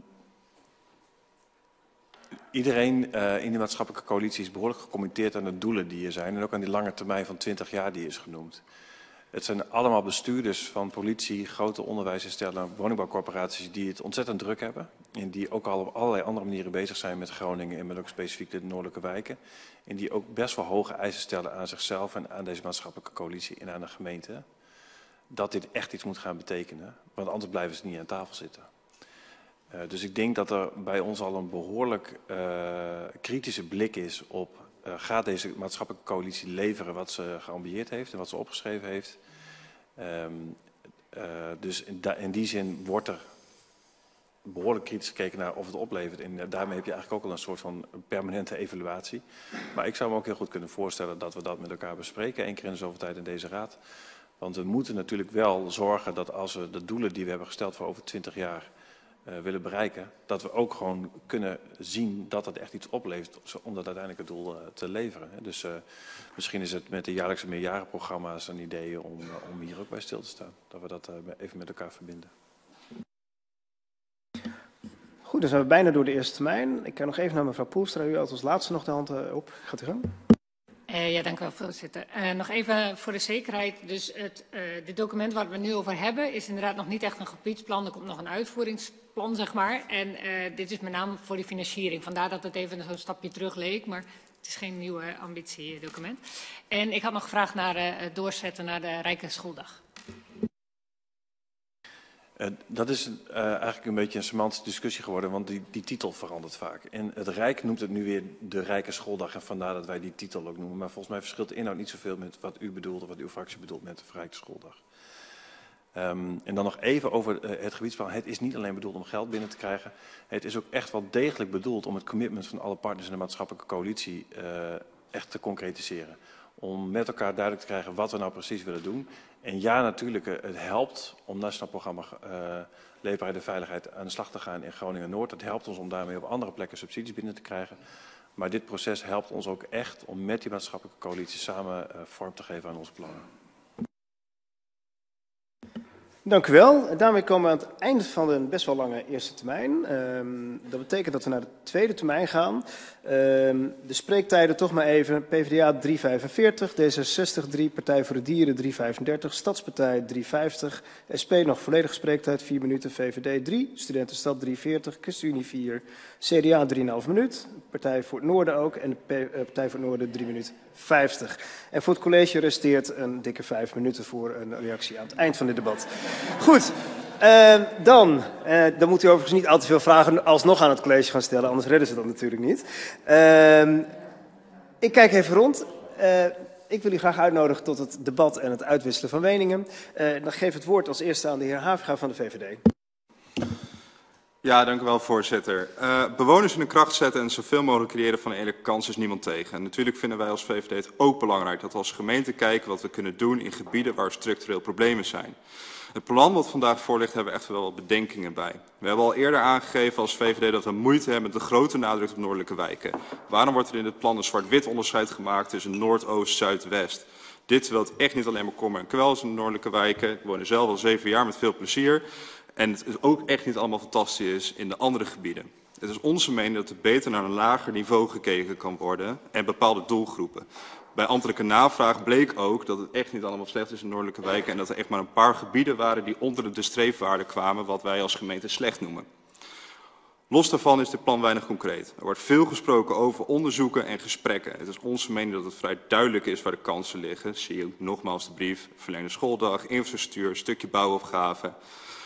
iedereen uh, in die maatschappelijke coalitie is behoorlijk gecommitteerd aan de doelen die er zijn. En ook aan die lange termijn van twintig jaar die is genoemd. Het zijn allemaal bestuurders van politie, grote onderwijsinstellingen, woningbouwcorporaties die het ontzettend druk hebben. En die ook al op allerlei andere manieren bezig zijn met Groningen en met ook specifiek de noordelijke wijken. En die ook best wel hoge eisen stellen aan zichzelf en aan deze maatschappelijke coalitie en aan de gemeente. Dat dit echt iets moet gaan betekenen, want anders blijven ze niet aan tafel zitten. Uh, dus ik denk dat er bij ons al een behoorlijk uh, kritische blik is op, uh, gaat deze maatschappelijke coalitie leveren wat ze geambieerd heeft en wat ze opgeschreven heeft. Um, uh, dus in, in die zin wordt er behoorlijk kritisch gekeken naar of het oplevert. En uh, daarmee heb je eigenlijk ook al een soort van permanente evaluatie. Maar ik zou me ook heel goed kunnen voorstellen dat we dat met elkaar bespreken, één keer in de zoveel tijd in deze raad. Want we moeten natuurlijk wel zorgen dat als we de doelen die we hebben gesteld voor over twintig jaar uh, willen bereiken, dat we ook gewoon kunnen zien dat het echt iets oplevert om dat uiteindelijk het doel uh, te leveren. Dus uh, misschien is het met de jaarlijkse meerjarenprogramma's een idee om, uh, om hier ook bij stil te staan. Dat we dat uh, even met elkaar verbinden. Goed, dan zijn we bijna door de eerste termijn. Ik kan nog even naar mevrouw Poelstra. U had als laatste nog de hand uh, op. Gaat u gang. Uh, ja, dank u wel, voorzitter. Uh, nog even voor de zekerheid. Dus het uh, dit document waar we het nu over hebben is inderdaad nog niet echt een gebiedsplan. Er komt nog een uitvoeringsplan, zeg maar. En uh, dit is met name voor de financiering. Vandaar dat het even zo'n stapje terug leek, maar het is geen nieuw uh, ambitiedocument. En ik had nog gevraagd naar uh, het doorzetten naar de Rijke Schooldag. Uh, dat is uh, eigenlijk een beetje een semantische discussie geworden, want die, die titel verandert vaak. En het Rijk noemt het nu weer de Rijke Schooldag en vandaar dat wij die titel ook noemen. Maar volgens mij verschilt de inhoud niet zoveel met wat u bedoelt of wat uw fractie bedoelt met de Verrijkte Schooldag. Um, en dan nog even over uh, het gebiedsplan. Het is niet alleen bedoeld om geld binnen te krijgen. Het is ook echt wel degelijk bedoeld om het commitment van alle partners in de maatschappelijke coalitie uh, echt te concretiseren. Om met elkaar duidelijk te krijgen wat we nou precies willen doen. En ja, natuurlijk, het helpt om Nationaal Programma uh, Leefbaarheid en Veiligheid aan de slag te gaan in Groningen-Noord. Het helpt ons om daarmee op andere plekken subsidies binnen te krijgen. Maar dit proces helpt ons ook echt om met die maatschappelijke coalitie samen uh, vorm te geven aan onze plannen. Dank u wel. Daarmee komen we aan het eind van een best wel lange eerste termijn. Um, dat betekent dat we naar de tweede termijn gaan. Um, de spreektijden toch maar even. P v d A drie vijfenveertig, D zesenzestig drie, Partij voor de Dieren drie vijfendertig, Stadspartij drie vijftig, S P nog volledige spreektijd vier minuten, V V D drie, Studentenstad drie veertig, ChristenUnie vier, C D A drie komma vijf minuut, Partij voor het Noorden ook en de uh, Partij voor het Noorden drie minuten vijftig. En voor het college resteert een dikke vijf minuten voor een reactie aan het eind van dit debat. Goed, uh, dan, uh, dan moet u overigens niet al te veel vragen alsnog aan het college gaan stellen, anders redden ze dat natuurlijk niet. Uh, ik kijk even rond. Uh, ik wil u graag uitnodigen tot het debat en het uitwisselen van meningen. Uh, dan geef het woord als eerste aan de heer Haviga van de V V D. Ja, dank u wel, voorzitter. Uh, bewoners in de kracht zetten en zoveel mogelijk creëren van een eerlijke kans is niemand tegen. En natuurlijk vinden wij als V V D het ook belangrijk dat we als gemeente kijken wat we kunnen doen in gebieden waar structureel problemen zijn. Het plan wat vandaag voor ligt hebben we echt wel wat bedenkingen bij. We hebben al eerder aangegeven als V V D dat we moeite hebben met de grote nadruk op noordelijke wijken. Waarom wordt er in het plan een zwart-wit onderscheid gemaakt tussen Noord, Oost, Zuid, West? Dit terwijl het echt niet alleen maar kommer en kwel is in de noordelijke wijken. Ik woon er zelf al zeven jaar met veel plezier. En het is ook echt niet allemaal fantastisch is in de andere gebieden. Het is onze mening dat er beter naar een lager niveau gekeken kan worden en bepaalde doelgroepen. Bij ambtelijke navraag bleek ook dat het echt niet allemaal slecht is in noordelijke wijken en dat er echt maar een paar gebieden waren die onder de streefwaarde kwamen, wat wij als gemeente slecht noemen. Los daarvan is dit plan weinig concreet. Er wordt veel gesproken over onderzoeken en gesprekken. Het is onze mening dat het vrij duidelijk is waar de kansen liggen. Zie je nogmaals de brief, verlengde schooldag, infrastructuur, stukje bouwopgave.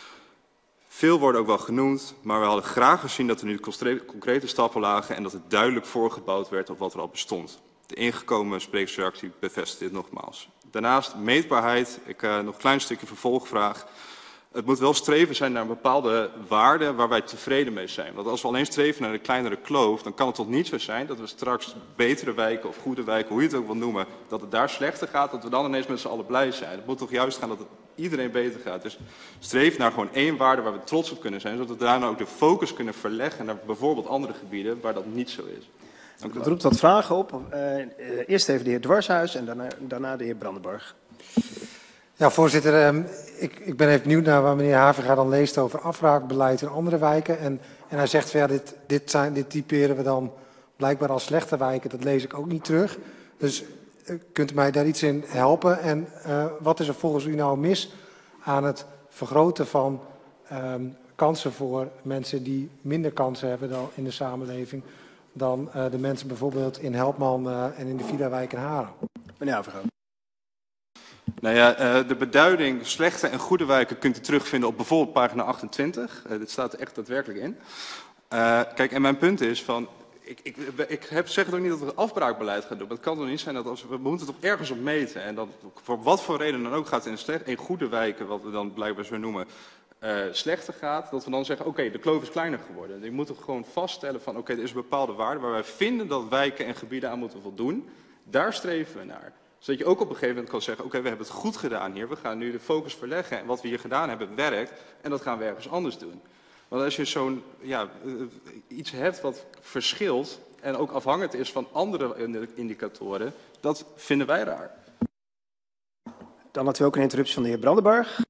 Veel worden ook wel genoemd, maar we hadden graag gezien dat er nu concrete stappen lagen en dat het duidelijk voorgebouwd werd op wat er al bestond. De ingekomen sprekersreactie bevestigt dit nogmaals. Daarnaast meetbaarheid, ik uh, nog een klein stukje vervolgvraag. Het moet wel streven zijn naar een bepaalde waarde waar wij tevreden mee zijn. Want als we alleen streven naar een kleinere kloof, dan kan het toch niet zo zijn dat we straks betere wijken of goede wijken, hoe je het ook wil noemen, dat het daar slechter gaat, dat we dan ineens met z'n allen blij zijn. Het moet toch juist gaan dat het iedereen beter gaat. Dus streef naar gewoon één waarde waar we trots op kunnen zijn, zodat we daarna ook de focus kunnen verleggen naar bijvoorbeeld andere gebieden waar dat niet zo is. Dat roept wat vragen op. Uh, eerst even de heer Dwarshuis en daarna, daarna de heer Brandenburg. Ja, voorzitter, um, ik, ik ben even benieuwd naar waar meneer Havinga dan leest over afbraakbeleid in andere wijken. En, en hij zegt van ja, dit, dit, zijn, dit typeren we dan blijkbaar als slechte wijken. Dat lees ik ook niet terug. Dus uh, kunt u mij daar iets in helpen? En uh, wat is er volgens u nou mis aan het vergroten van um, kansen voor mensen die minder kansen hebben dan in de samenleving dan uh, de mensen bijvoorbeeld in Helpman uh, en in de Villa-wijk in Haren? Meneer Havinga. Nou ja, de beduiding slechte en goede wijken kunt u terugvinden op bijvoorbeeld pagina achtentwintig. Uh, dit staat er echt daadwerkelijk in. Uh, kijk, en mijn punt is van, ik, ik, ik heb, zeg het ook niet dat we afbraakbeleid gaan doen, maar het kan toch niet zijn dat als we, we moeten het op ergens op meten. En dat voor wat voor reden dan ook gaat in, slecht, in goede wijken, wat we dan blijkbaar zo noemen, uh, slechter gaat, dat we dan zeggen, oké, okay, de kloof is kleiner geworden. Je moet toch gewoon vaststellen van, oké, okay, er is een bepaalde waarde waar wij vinden dat wijken en gebieden aan moeten voldoen. Daar streven we naar. Zodat je ook op een gegeven moment kan zeggen, oké, okay, we hebben het goed gedaan hier. We gaan nu de focus verleggen en wat we hier gedaan hebben werkt. En dat gaan we ergens anders doen. Want als je zo'n ja, iets hebt wat verschilt en ook afhankelijk is van andere indicatoren, dat vinden wij raar. Dan hadden we ook een interruptie van de heer Brandenburg.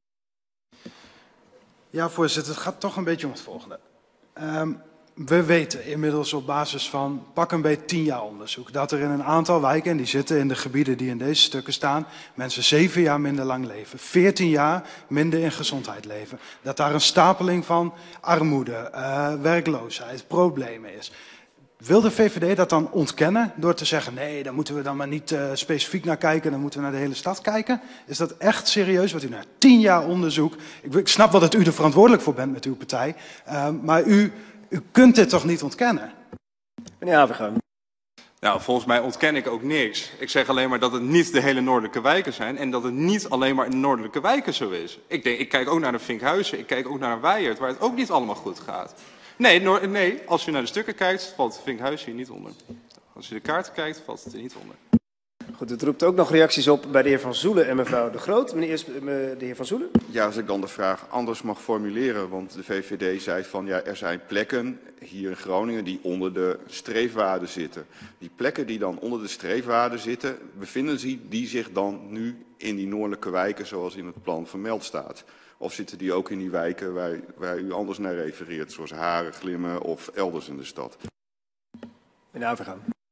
Ja, voorzitter, het gaat toch een beetje om het volgende. Um, We weten inmiddels op basis van pak een beetje tien jaar onderzoek dat er in een aantal wijken, en die zitten in de gebieden die in deze stukken staan, mensen zeven jaar minder lang leven, veertien jaar minder in gezondheid leven. Dat daar een stapeling van armoede, uh, werkloosheid, problemen is. Wil de V V D dat dan ontkennen door te zeggen, nee, daar moeten we dan maar niet uh, specifiek naar kijken, dan moeten we naar de hele stad kijken? Is dat echt serieus wat u na tien jaar onderzoek, ik, ik snap wel dat u er verantwoordelijk voor bent met uw partij, uh, maar u... U kunt dit toch niet ontkennen? Meneer Havinga. Nou, volgens mij ontken ik ook niks. Ik zeg alleen maar dat het niet de hele noordelijke wijken zijn en dat het niet alleen maar in de noordelijke wijken zo is. Ik, denk, ik kijk ook naar de Vinkhuizen, ik kijk ook naar een Wijert, waar het ook niet allemaal goed gaat. Nee, noor, nee, als u naar de stukken kijkt, valt Vinkhuizen hier niet onder. Als u de kaarten kijkt, valt het er niet onder. Goed, het roept ook nog reacties op bij de heer Van Zoelen en mevrouw De Groot. Meneer eerst de heer Van Zoelen. Ja, als ik dan de vraag anders mag formuleren, want de V V D zei van ja, er zijn plekken hier in Groningen die onder de streefwaarde zitten. Die plekken die dan onder de streefwaarde zitten, bevinden ze die zich dan nu in die noordelijke wijken zoals in het plan vermeld staat? Of zitten die ook in die wijken waar, waar u anders naar refereert, zoals Haren, Glimmen of elders in de stad? Meneer Havinga.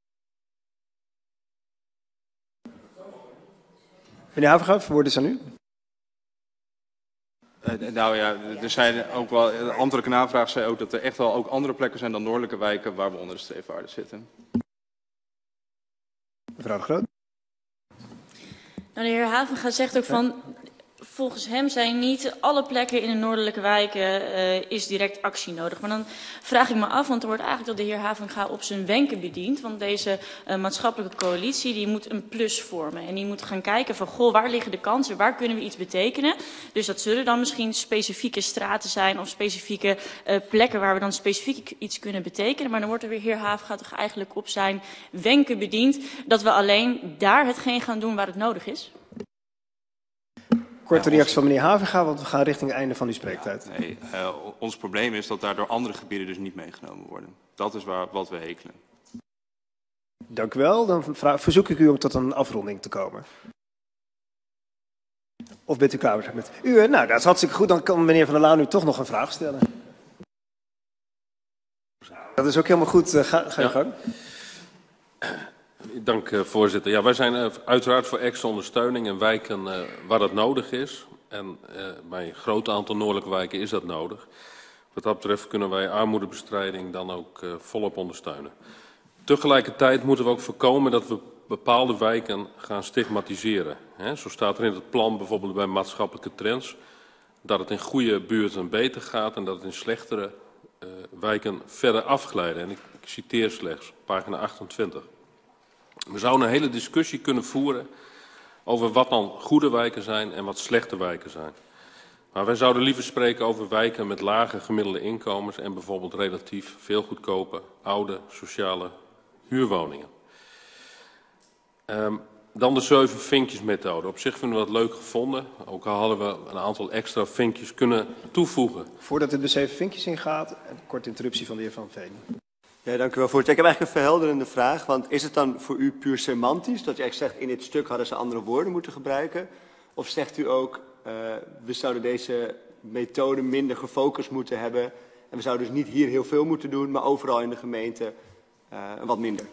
Meneer Havinga, verwoord is aan u. Uh, nou ja, er zijn ook wel, de ambtelijke navraag zei ook dat er echt wel ook andere plekken zijn dan noordelijke wijken waar we onder de streefwaarde zitten. Mevrouw De Groot. Nou, de heer Havinga zegt ook van, volgens hem zijn niet alle plekken in de noordelijke wijken uh, is direct actie nodig. Maar dan vraag ik me af, want er wordt eigenlijk dat de heer Havinga op zijn wenken bediend. Want deze uh, maatschappelijke coalitie die moet een plus vormen. En die moet gaan kijken van, goh, waar liggen de kansen, waar kunnen we iets betekenen? Dus dat zullen dan misschien specifieke straten zijn of specifieke uh, plekken waar we dan specifiek iets kunnen betekenen. Maar dan wordt er weer heer Havinga toch eigenlijk op zijn wenken bediend dat we alleen daar hetgeen gaan doen waar het nodig is. Korte reactie van meneer Havinga, want we gaan richting het einde van uw spreektijd. Ja, nee, uh, ons probleem is dat daardoor andere gebieden dus niet meegenomen worden. Dat is waar, wat we hekelen. Dank u wel. Dan vraag, verzoek ik u om tot een afronding te komen. Of bent u klaar met u? Nou, dat is hartstikke goed. Dan kan meneer Van der Laan u toch nog een vraag stellen. Dat is ook helemaal goed. Uh, ga ga je ja. gang. Dank, uh, voorzitter. Ja, wij zijn uh, uiteraard voor extra ondersteuning in wijken uh, waar dat nodig is. En uh, bij een groot aantal noordelijke wijken is dat nodig. Wat dat betreft kunnen wij armoedebestrijding dan ook uh, volop ondersteunen. Tegelijkertijd moeten we ook voorkomen dat we bepaalde wijken gaan stigmatiseren. He, zo staat er in het plan bijvoorbeeld bij maatschappelijke trends dat het in goede buurten beter gaat en dat het in slechtere uh, wijken verder afglijden. En ik, ik citeer slechts, pagina achtentwintig. We zouden een hele discussie kunnen voeren over wat dan goede wijken zijn en wat slechte wijken zijn. Maar wij zouden liever spreken over wijken met lage gemiddelde inkomens en bijvoorbeeld relatief veel goedkope, oude, sociale huurwoningen. Um, dan de zeven vinkjesmethode. Op zich vinden we dat leuk gevonden. Ook al hadden we een aantal extra vinkjes kunnen toevoegen. Voordat u de zeven vinkjes ingaat, een korte interruptie van de heer Van Veen. Ja, dank u wel, voorzitter. Ik heb eigenlijk een verhelderende vraag. Want is het dan voor u puur semantisch dat u eigenlijk zegt in dit stuk hadden ze andere woorden moeten gebruiken? Of zegt u ook uh, we zouden deze methode minder gefocust moeten hebben en we zouden dus niet hier heel veel moeten doen, maar overal in de gemeente uh, wat minder?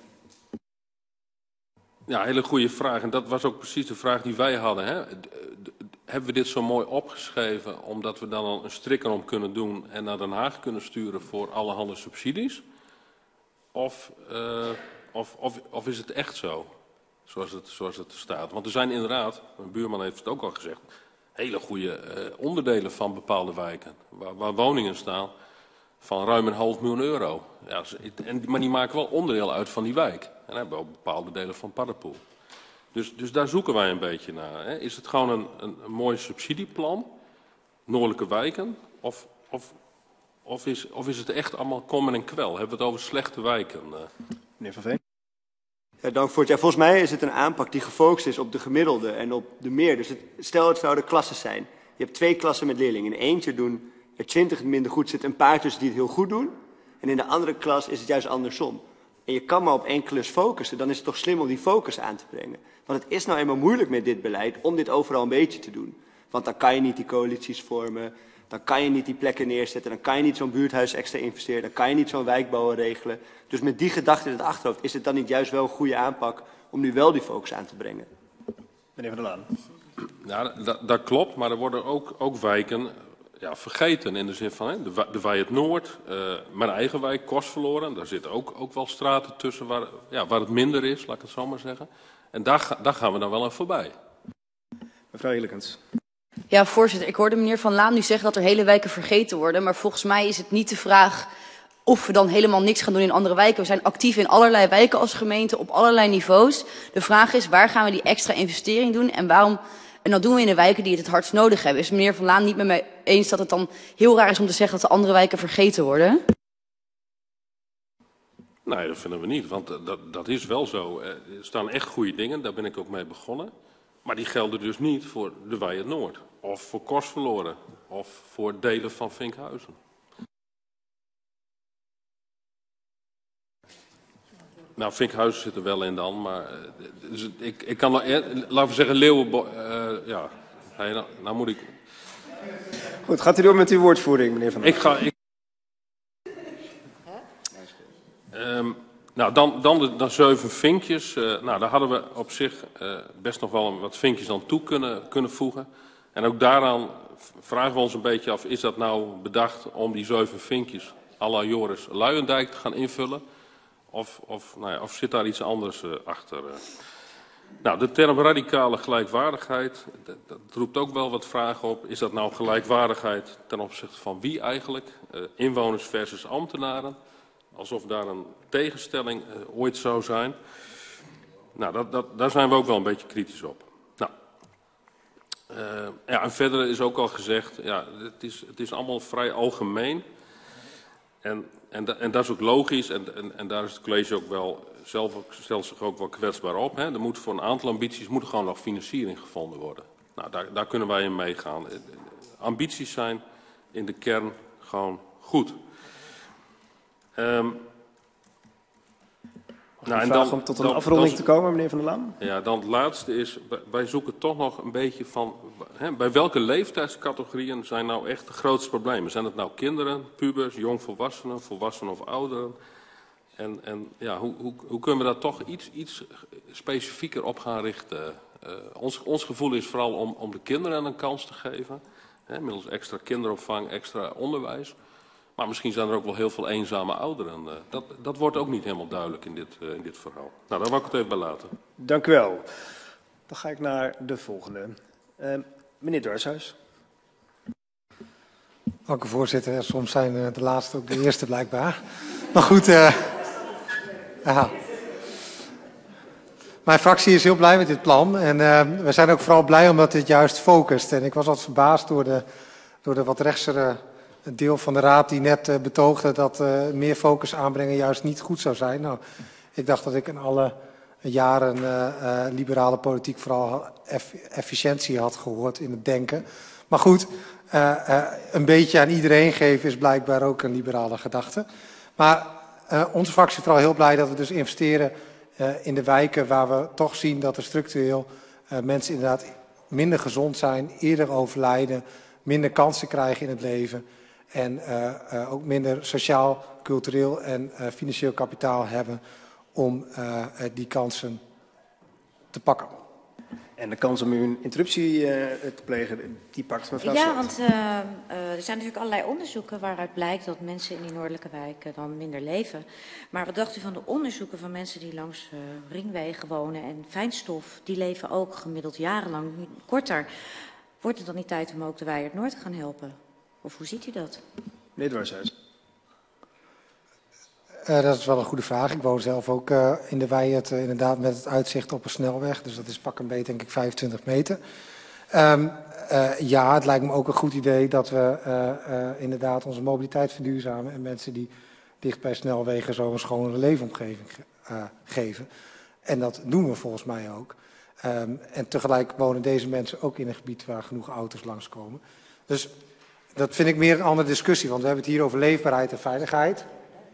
Ja, hele goede vraag. En dat was ook precies de vraag die wij hadden. Hè? Hebben we dit zo mooi opgeschreven omdat we dan een strikker om kunnen doen en naar Den Haag kunnen sturen voor allerhande subsidies? Of, uh, of, of, of is het echt zo, zoals het, zoals het staat? Want er zijn inderdaad, mijn buurman heeft het ook al gezegd, hele goede uh, onderdelen van bepaalde wijken. Waar, waar woningen staan van ruim een half miljoen euro. Ja, en, maar die maken wel onderdeel uit van die wijk. En dan hebben we ook bepaalde delen van Paddepoel. Dus, dus daar zoeken wij een beetje naar. Hè. Is het gewoon een, een, een mooi subsidieplan, noordelijke wijken, of... of Of is, of is het echt allemaal kommer en kwel? Hebben we het over slechte wijken? Uh... Meneer Van Veen. Ja, dank voor het. Ja, volgens mij is het een aanpak die gefocust is op de gemiddelde en op de meer. Dus het, stel het zouden klassen zijn. Je hebt twee klassen met leerlingen. In eentje doen er twintig minder goed, zitten een paar tussen die het heel goed doen. En in de andere klas is het juist andersom. En je kan maar op één klus focussen. Dan is het toch slim om die focus aan te brengen. Want het is nou eenmaal moeilijk met dit beleid om dit overal een beetje te doen. Want dan kan je niet die coalities vormen. Dan kan je niet die plekken neerzetten, dan kan je niet zo'n buurthuis extra investeren, dan kan je niet zo'n wijkbouwer regelen. Dus met die gedachte in het achterhoofd is het dan niet juist wel een goede aanpak om nu wel die focus aan te brengen? Meneer Van der Laan. Ja, dat, dat klopt, maar er worden ook, ook wijken ja, vergeten in de zin van hè, de, de Wei het Noord, uh, mijn eigen wijk, Kostverloren. Daar zitten ook, ook wel straten tussen waar, ja, waar het minder is, laat ik het zo maar zeggen. En daar, daar gaan we dan wel aan voorbij. Mevrouw Hillekens. Ja, voorzitter. Ik hoorde meneer Van Laan nu zeggen dat er hele wijken vergeten worden. Maar volgens mij is het niet de vraag of we dan helemaal niks gaan doen in andere wijken. We zijn actief in allerlei wijken als gemeente, op allerlei niveaus. De vraag is, waar gaan we die extra investering doen en waarom... En dat doen we in de wijken die het het hardst nodig hebben. Is meneer Van Laan niet met mij eens dat het dan heel raar is om te zeggen dat de andere wijken vergeten worden? Nee, dat vinden we niet, want dat, dat is wel zo. Er staan echt goede dingen, daar ben ik ook mee begonnen. Maar die gelden dus niet voor de Wei het Noord. Of voor Kostverloren. Of voor delen van Vinkhuizen. Nou, Vinkhuizen zit er wel in dan, maar dus ik, ik kan, laten we zeggen, Leeuwenbo... Uh, ja, nee, nou, nou moet ik... Goed, gaat u door met uw woordvoering, meneer Van der Ik ga... Ik... Um, nou, dan, dan de dan zeven vinkjes. Uh, nou, daar hadden we op zich uh, best nog wel wat vinkjes aan toe kunnen, kunnen voegen. En ook daaraan vragen we ons een beetje af, is dat nou bedacht om die zeven vinkjes à la Joris Luijendijk te gaan invullen? Of, of, nou ja, of zit daar iets anders uh, achter? Uh. Nou, de term radicale gelijkwaardigheid, dat, dat roept ook wel wat vragen op. Is dat nou gelijkwaardigheid ten opzichte van wie eigenlijk? Uh, inwoners versus ambtenaren? Alsof daar een tegenstelling uh, ooit zou zijn. Nou, dat, dat, daar zijn we ook wel een beetje kritisch op. Nou, uh, ja, en verder is ook al gezegd, ja, het is, het is allemaal vrij algemeen. En, en, da, en dat is ook logisch en, en, en daar is het college ook wel, zelf ook, stelt zich ook wel kwetsbaar op. Hè. Er moet voor een aantal ambities moet er gewoon nog financiering gevonden worden. Nou, daar, daar kunnen wij in meegaan. Ambities zijn in de kern gewoon goed. Um, nou, en dan, om tot een dan, afronding dan, te komen, meneer Van der Laan? Ja, dan het laatste is, wij zoeken toch nog een beetje van, hè, bij welke leeftijdscategorieën zijn nou echt de grootste problemen? Zijn het nou kinderen, pubers, jongvolwassenen, volwassenen of ouderen? En, en ja, hoe, hoe, hoe kunnen we daar toch iets, iets specifieker op gaan richten? Uh, ons, ons gevoel is vooral om, om de kinderen een kans te geven, hè, middels extra kinderopvang, extra onderwijs. Maar misschien zijn er ook wel heel veel eenzame ouderen. Dat, dat wordt ook niet helemaal duidelijk in dit, uh, in dit verhaal. Nou, daar wil ik het even bij laten. Dank u wel. Dan ga ik naar de volgende. Uh, meneer Dorshuis. Dank u, voorzitter. Soms zijn uh, de laatste ook de eerste blijkbaar. Maar goed, uh, ja. Mijn fractie is heel blij met dit plan. En uh, we zijn ook vooral blij omdat dit juist focust. En ik was wat verbaasd door de, door de wat rechtsere... Het deel van de raad die net uh, betoogde dat uh, meer focus aanbrengen juist niet goed zou zijn. Nou, ik dacht dat ik in alle jaren uh, uh, liberale politiek vooral eff efficiëntie had gehoord in het denken. Maar goed, uh, uh, een beetje aan iedereen geven is blijkbaar ook een liberale gedachte. Maar uh, onze fractie is vooral heel blij dat we dus investeren uh, in de wijken waar we toch zien dat er structureel uh, mensen inderdaad minder gezond zijn, eerder overlijden, minder kansen krijgen in het leven en uh, uh, ook minder sociaal, cultureel en uh, financieel kapitaal hebben om uh, die kansen te pakken. En de kans om een interruptie uh, te plegen, die pakt mevrouw Ja, Slot. want uh, uh, er zijn natuurlijk allerlei onderzoeken waaruit blijkt dat mensen in die noordelijke wijken dan minder leven. Maar wat dacht u van de onderzoeken van mensen die langs uh, ringwegen wonen en fijnstof, die leven ook gemiddeld jarenlang korter. Wordt het dan niet tijd om ook de Wijert Noord te gaan helpen? Of hoe ziet u dat? Meneer Dwarshuis. Uh, dat is wel een goede vraag. Ik woon zelf ook uh, in de Wijert, uh, inderdaad met het uitzicht op een snelweg. Dus dat is pak een beetje, denk ik, vijfentwintig meter. Um, uh, ja, het lijkt me ook een goed idee dat we uh, uh, inderdaad onze mobiliteit verduurzamen en mensen die dicht bij snelwegen zo een schonere leefomgeving uh, geven. En dat doen we volgens mij ook. Um, en tegelijk wonen deze mensen ook in een gebied waar genoeg auto's langskomen. Dus dat vind ik meer een andere discussie, want we hebben het hier over leefbaarheid en veiligheid.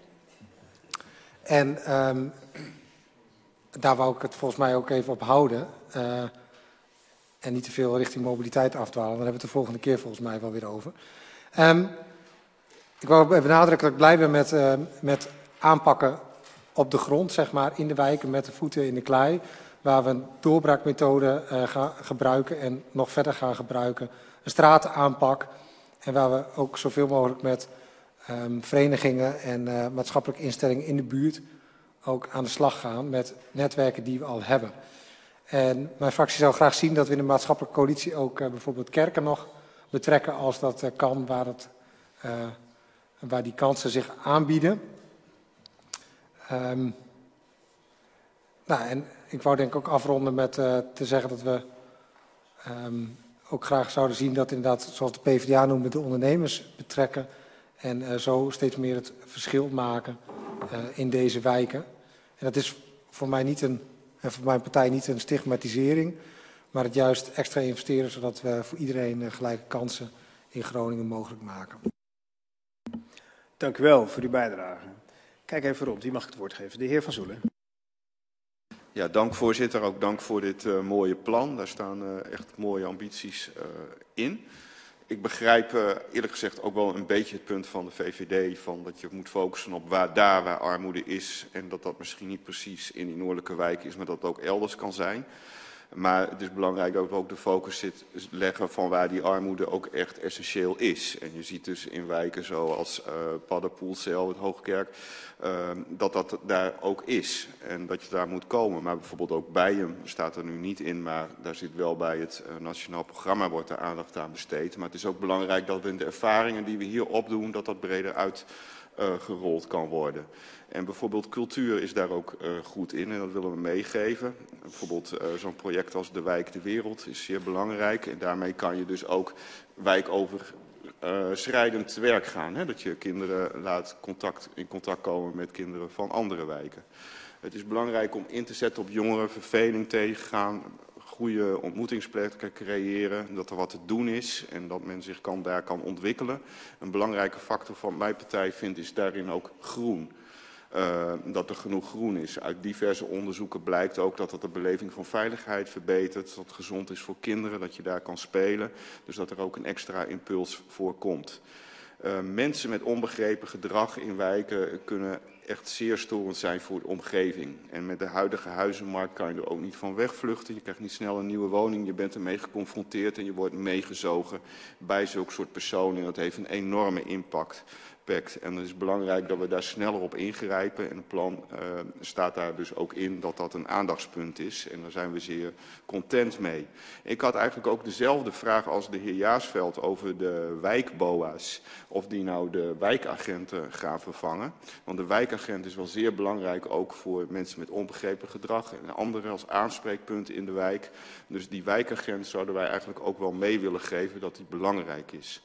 En um, daar wou ik het volgens mij ook even op houden. Uh, en niet te veel richting mobiliteit afdwalen. Dan hebben we het de volgende keer volgens mij wel weer over. Um, ik wou benadrukken dat ik blij ben met, uh, met aanpakken op de grond, zeg maar, in de wijken met de voeten in de klei. Waar we een doorbraakmethode uh, gaan gebruiken en nog verder gaan gebruiken. Een stratenaanpak. En waar we ook zoveel mogelijk met Um, verenigingen en uh, maatschappelijke instellingen in de buurt ook aan de slag gaan met netwerken die we al hebben. En mijn fractie zou graag zien dat we in de maatschappelijke coalitie ook uh, bijvoorbeeld kerken nog betrekken als dat uh, kan, waar, het, uh, waar die kansen zich aanbieden. Um, nou, en ik wou denk ik ook afronden met uh, te zeggen dat we um, ook graag zouden zien dat inderdaad, zoals de PvdA noemde, de ondernemers betrekken. En uh, zo steeds meer het verschil maken uh, in deze wijken. En dat is voor mij niet een, en voor mijn partij niet een stigmatisering, maar het juist extra investeren zodat we voor iedereen uh, gelijke kansen in Groningen mogelijk maken. Dank u wel voor uw bijdrage. Kijk even rond, wie mag ik het woord geven? De heer Van Zoelen. Ja, dank voorzitter. Ook dank voor dit uh, mooie plan. Daar staan uh, echt mooie ambities uh, in. Ik begrijp uh, eerlijk gezegd ook wel een beetje het punt van de V V D van dat je moet focussen op waar daar waar armoede is en dat dat misschien niet precies in die noordelijke wijk is, maar dat het ook elders kan zijn. Maar het is belangrijk dat we ook de focus zit, leggen van waar die armoede ook echt essentieel is. En je ziet dus in wijken zoals uh, Paddenpoelcel, het Hoogkerk, uh, dat dat daar ook is. En dat je daar moet komen. Maar bijvoorbeeld ook Bijen staat er nu niet in, maar daar zit wel bij het uh, Nationaal Programma wordt er aandacht aan besteed. Maar het is ook belangrijk dat we in de ervaringen die we hier opdoen, dat dat breder uitgerold uh, kan worden. En bijvoorbeeld cultuur is daar ook uh, goed in en dat willen we meegeven. Bijvoorbeeld uh, zo'n project als De Wijk de Wereld is zeer belangrijk. En daarmee kan je dus ook wijkoverschrijdend te werk gaan. Hè? Dat je kinderen laat contact, in contact komen met kinderen van andere wijken. Het is belangrijk om in te zetten op jongeren, verveling tegengaan, goede ontmoetingsplekken creëren, dat er wat te doen is en dat men zich kan, daar kan ontwikkelen. Een belangrijke factor van mijn partij vindt is daarin ook groen. Uh, dat er genoeg groen is. Uit diverse onderzoeken blijkt ook dat dat de beleving van veiligheid verbetert, dat het gezond is voor kinderen, dat je daar kan spelen. Dus dat er ook een extra impuls voor komt. Uh, mensen met onbegrepen gedrag in wijken kunnen echt zeer storend zijn voor de omgeving. En met de huidige huizenmarkt kan je er ook niet van wegvluchten. Je krijgt niet snel een nieuwe woning, je bent ermee geconfronteerd en je wordt meegezogen bij zulke soort personen. En dat heeft een enorme impact. En het is belangrijk dat we daar sneller op ingrijpen. En het plan uh, staat daar dus ook in dat dat een aandachtspunt is. En daar zijn we zeer content mee. Ik had eigenlijk ook dezelfde vraag als de heer Jaarsveld over de wijkboa's. Of die nou de wijkagenten gaan vervangen. Want de wijkagent is wel zeer belangrijk ook voor mensen met onbegrepen gedrag. En anderen als aanspreekpunt in de wijk. Dus die wijkagent zouden wij eigenlijk ook wel mee willen geven dat die belangrijk is.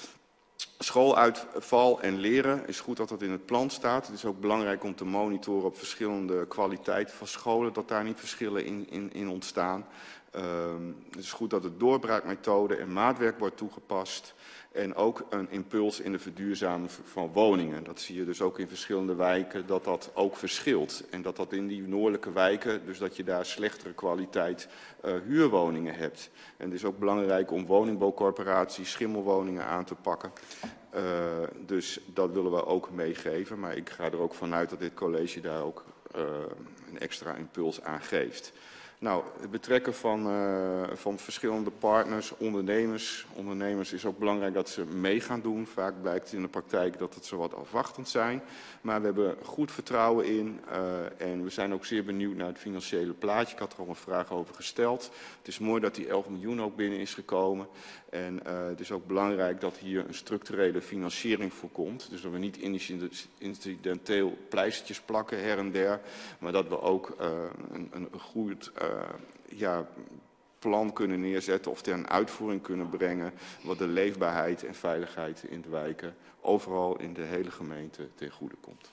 Schooluitval en leren is goed dat dat in het plan staat. Het is ook belangrijk om te monitoren op verschillende kwaliteiten van scholen, dat daar niet verschillen in, in, in ontstaan. Uh, het is goed dat de doorbraakmethode en maatwerk wordt toegepast. En ook een impuls in de verduurzaming van woningen. Dat zie je dus ook in verschillende wijken, dat dat ook verschilt. En dat dat in die noordelijke wijken, dus dat je daar slechtere kwaliteit uh, huurwoningen hebt. En het is ook belangrijk om woningbouwcorporaties, schimmelwoningen aan te pakken. Uh, dus dat willen we ook meegeven. Maar ik ga er ook vanuit dat dit college daar ook uh, een extra impuls aan geeft. Nou, het betrekken van, uh, van verschillende partners, ondernemers. Ondernemers is ook belangrijk dat ze mee gaan doen. Vaak blijkt in de praktijk dat het zo wat afwachtend zijn. Maar we hebben goed vertrouwen in uh, en we zijn ook zeer benieuwd naar het financiële plaatje. Ik had er al een vraag over gesteld. Het is mooi dat die elf miljoen ook binnen is gekomen. En uh, het is ook belangrijk dat hier een structurele financiering voorkomt. Dus dat we niet incidenteel pleistertjes plakken her en der. Maar dat we ook uh, een, een goed uh, ja, plan kunnen neerzetten of ter uitvoering kunnen brengen. Wat de leefbaarheid en veiligheid in de wijken overal in de hele gemeente ten goede komt.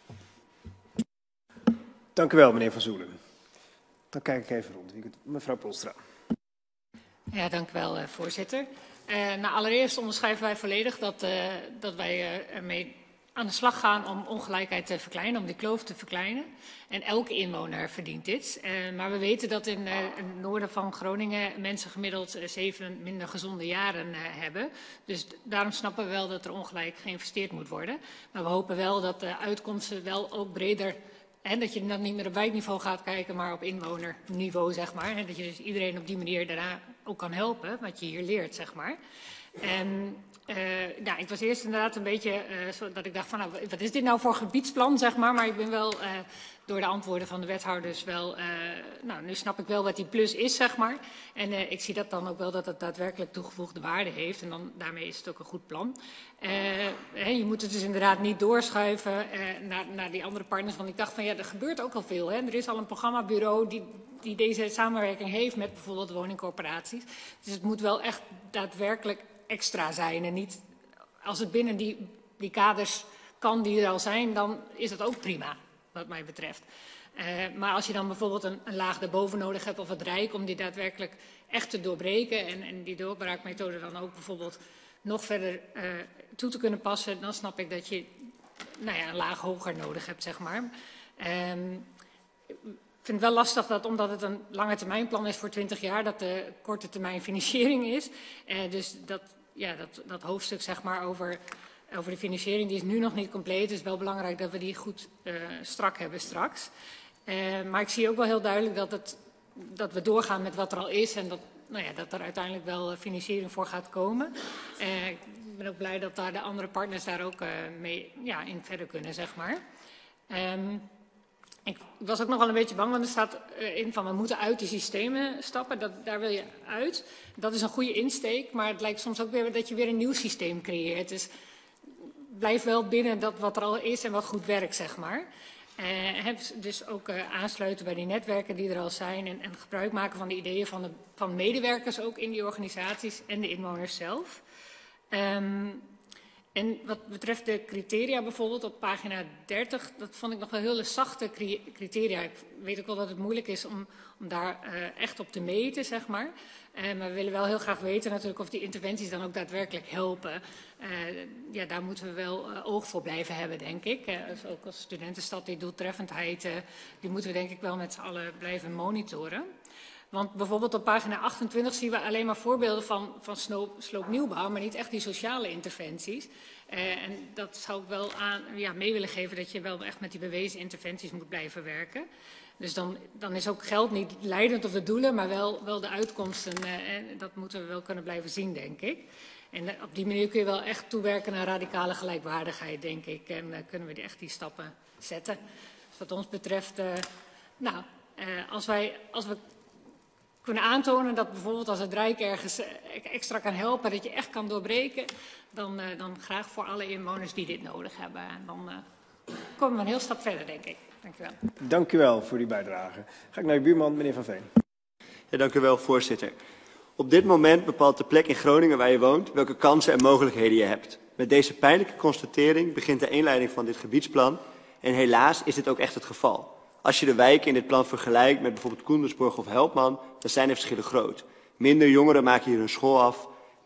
Dank u wel, meneer Van Zoelen. Dan kijk ik even rond. Mevrouw Polstra. Ja, dank u wel, uh, voorzitter. Uh, nou, allereerst onderschrijven wij volledig dat, uh, dat wij uh, ermee aan de slag gaan om ongelijkheid te verkleinen, om die kloof te verkleinen. En elke inwoner verdient dit. Uh, maar we weten dat in uh, het noorden van Groningen mensen gemiddeld uh, zeven minder gezonde jaren uh, hebben. Dus daarom snappen we wel dat er ongelijk geïnvesteerd moet worden. Maar we hopen wel dat de uitkomsten wel ook breder... En dat je dan niet meer op wijkniveau gaat kijken, maar op inwonerniveau, zeg maar. En dat je dus iedereen op die manier daarna ook kan helpen, wat je hier leert, zeg maar. En uh, nou, ik was eerst inderdaad een beetje, uh, zo dat ik dacht van, nou, wat is dit nou voor gebiedsplan, zeg maar. Maar ik ben wel uh, door de antwoorden van de wethouders wel, uh, nou, nu snap ik wel wat die plus is, zeg maar. En uh, ik zie dat dan ook wel dat het daadwerkelijk toegevoegde waarde heeft. En dan, daarmee is het ook een goed plan. Uh, hè, je moet het dus inderdaad niet doorschuiven uh, naar, naar die andere partners. Want ik dacht van ja, er gebeurt ook al veel. Hè. Er is al een programmabureau die, die deze samenwerking heeft met bijvoorbeeld woningcorporaties. Dus het moet wel echt daadwerkelijk extra zijn. En niet als het binnen die, die kaders kan die er al zijn, dan is dat ook prima, wat mij betreft. Uh, maar als je dan bijvoorbeeld een, een laag daarboven nodig hebt of het Rijk om die daadwerkelijk echt te doorbreken en, en die doorbraakmethode dan ook bijvoorbeeld nog verder uh, toe te kunnen passen, dan snap ik dat je nou ja, een laag hoger nodig hebt, zeg maar. Um, ik vind het wel lastig dat, omdat het een lange termijn plan is voor twintig jaar, dat de korte termijn financiering is. Uh, dus dat, ja, dat, dat hoofdstuk zeg maar over, over de financiering, die is nu nog niet compleet. Het is wel belangrijk dat we die goed uh, strak hebben straks. Uh, maar ik zie ook wel heel duidelijk dat, het, dat we doorgaan met wat er al is en dat, nou ja, dat er uiteindelijk wel financiering voor gaat komen. Uh, ik ben ook blij dat daar de andere partners daar ook uh, mee ja, in verder kunnen, zeg maar. Um, ik was ook nog wel een beetje bang, want er staat uh, in van we moeten uit die systemen stappen. Dat, daar wil je uit. Dat is een goede insteek, maar het lijkt soms ook weer dat je weer een nieuw systeem creëert. Dus blijf wel binnen dat wat er al is en wat goed werkt, zeg maar. Uh, dus ook uh, aansluiten bij die netwerken die er al zijn en, en gebruik maken van de ideeën van, de, van medewerkers ook in die organisaties en de inwoners zelf. Um, en wat betreft de criteria bijvoorbeeld op pagina dertig, dat vond ik nog wel hele zachte criteria. Ik weet ook wel dat het moeilijk is om, om daar uh, echt op te meten, zeg maar. Uh, maar we willen wel heel graag weten natuurlijk of die interventies dan ook daadwerkelijk helpen. Uh, ja, daar moeten we wel uh, oog voor blijven hebben, denk ik. Uh, dus ook als studentenstad, die doeltreffendheid, uh, die moeten we denk ik wel met z'n allen blijven monitoren. Want bijvoorbeeld op pagina achtentwintig zien we alleen maar voorbeelden van, van sloopnieuwbouw, maar niet echt die sociale interventies. Uh, en dat zou ik wel aan, ja, mee willen geven dat je wel echt met die bewezen interventies moet blijven werken. Dus dan, dan is ook geld niet leidend op de doelen, maar wel, wel de uitkomsten. Uh, en dat moeten we wel kunnen blijven zien, denk ik. En uh, op die manier kun je wel echt toewerken naar radicale gelijkwaardigheid, denk ik. En uh, kunnen we die echt die stappen zetten. Dus wat ons betreft, uh, nou, uh, als, wij, als we kunnen aantonen dat bijvoorbeeld als het Rijk ergens extra kan helpen, dat je echt kan doorbreken, dan, uh, dan graag voor alle inwoners die dit nodig hebben. En dan uh, komen we een heel stap verder, denk ik. Dank u wel. Dank u wel voor die bijdrage. Ga ik naar uw buurman, meneer Van Veen. Ja, dank u wel, voorzitter. Op dit moment bepaalt de plek in Groningen waar je woont welke kansen en mogelijkheden je hebt. Met deze pijnlijke constatering begint de inleiding van dit gebiedsplan. En helaas is dit ook echt het geval. Als je de wijken in dit plan vergelijkt met bijvoorbeeld Koendersborg of Helpman, dan zijn de verschillen groot. Minder jongeren maken hier hun school af.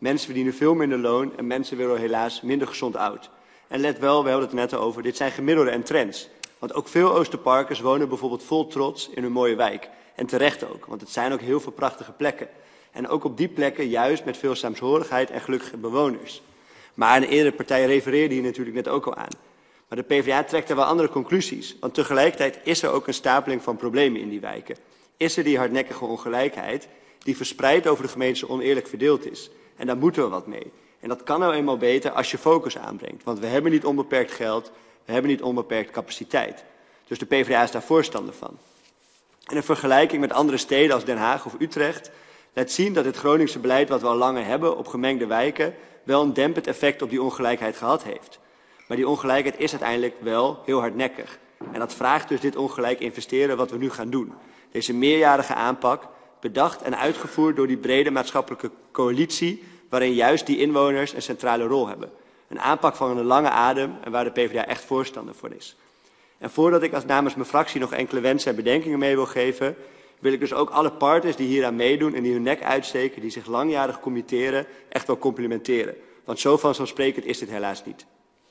Mensen verdienen veel minder loon en mensen worden helaas minder gezond oud. En let wel, we hadden het net over, dit zijn gemiddelden en trends. Want ook veel Oosterparkers wonen bijvoorbeeld vol trots in hun mooie wijk. En terecht ook, want het zijn ook heel veel prachtige plekken. En ook op die plekken juist met veel saamhorigheid en gelukkige bewoners. Maar een eerdere partij refereerde hier natuurlijk net ook al aan. Maar de PvdA trekt er wel andere conclusies. Want tegelijkertijd is er ook een stapeling van problemen in die wijken. Is er die hardnekkige ongelijkheid die verspreid over de gemeente oneerlijk verdeeld is. En daar moeten we wat mee. En dat kan nou eenmaal beter als je focus aanbrengt. Want we hebben niet onbeperkt geld, we hebben niet onbeperkt capaciteit. Dus de PvdA is daar voorstander van. En een vergelijking met andere steden als Den Haag of Utrecht laat zien dat het Groningse beleid wat we al langer hebben op gemengde wijken wel een dempend effect op die ongelijkheid gehad heeft. Maar die ongelijkheid is uiteindelijk wel heel hardnekkig. En dat vraagt dus dit ongelijk investeren wat we nu gaan doen. Deze meerjarige aanpak, bedacht en uitgevoerd door die brede maatschappelijke coalitie, waarin juist die inwoners een centrale rol hebben. Een aanpak van een lange adem en waar de PvdA echt voorstander voor is. En voordat ik als namens mijn fractie nog enkele wensen en bedenkingen mee wil geven, wil ik dus ook alle partners die hieraan meedoen en die hun nek uitsteken, die zich langjarig committeren, echt wel complimenteren. Want zo vanzelfsprekend is dit helaas niet.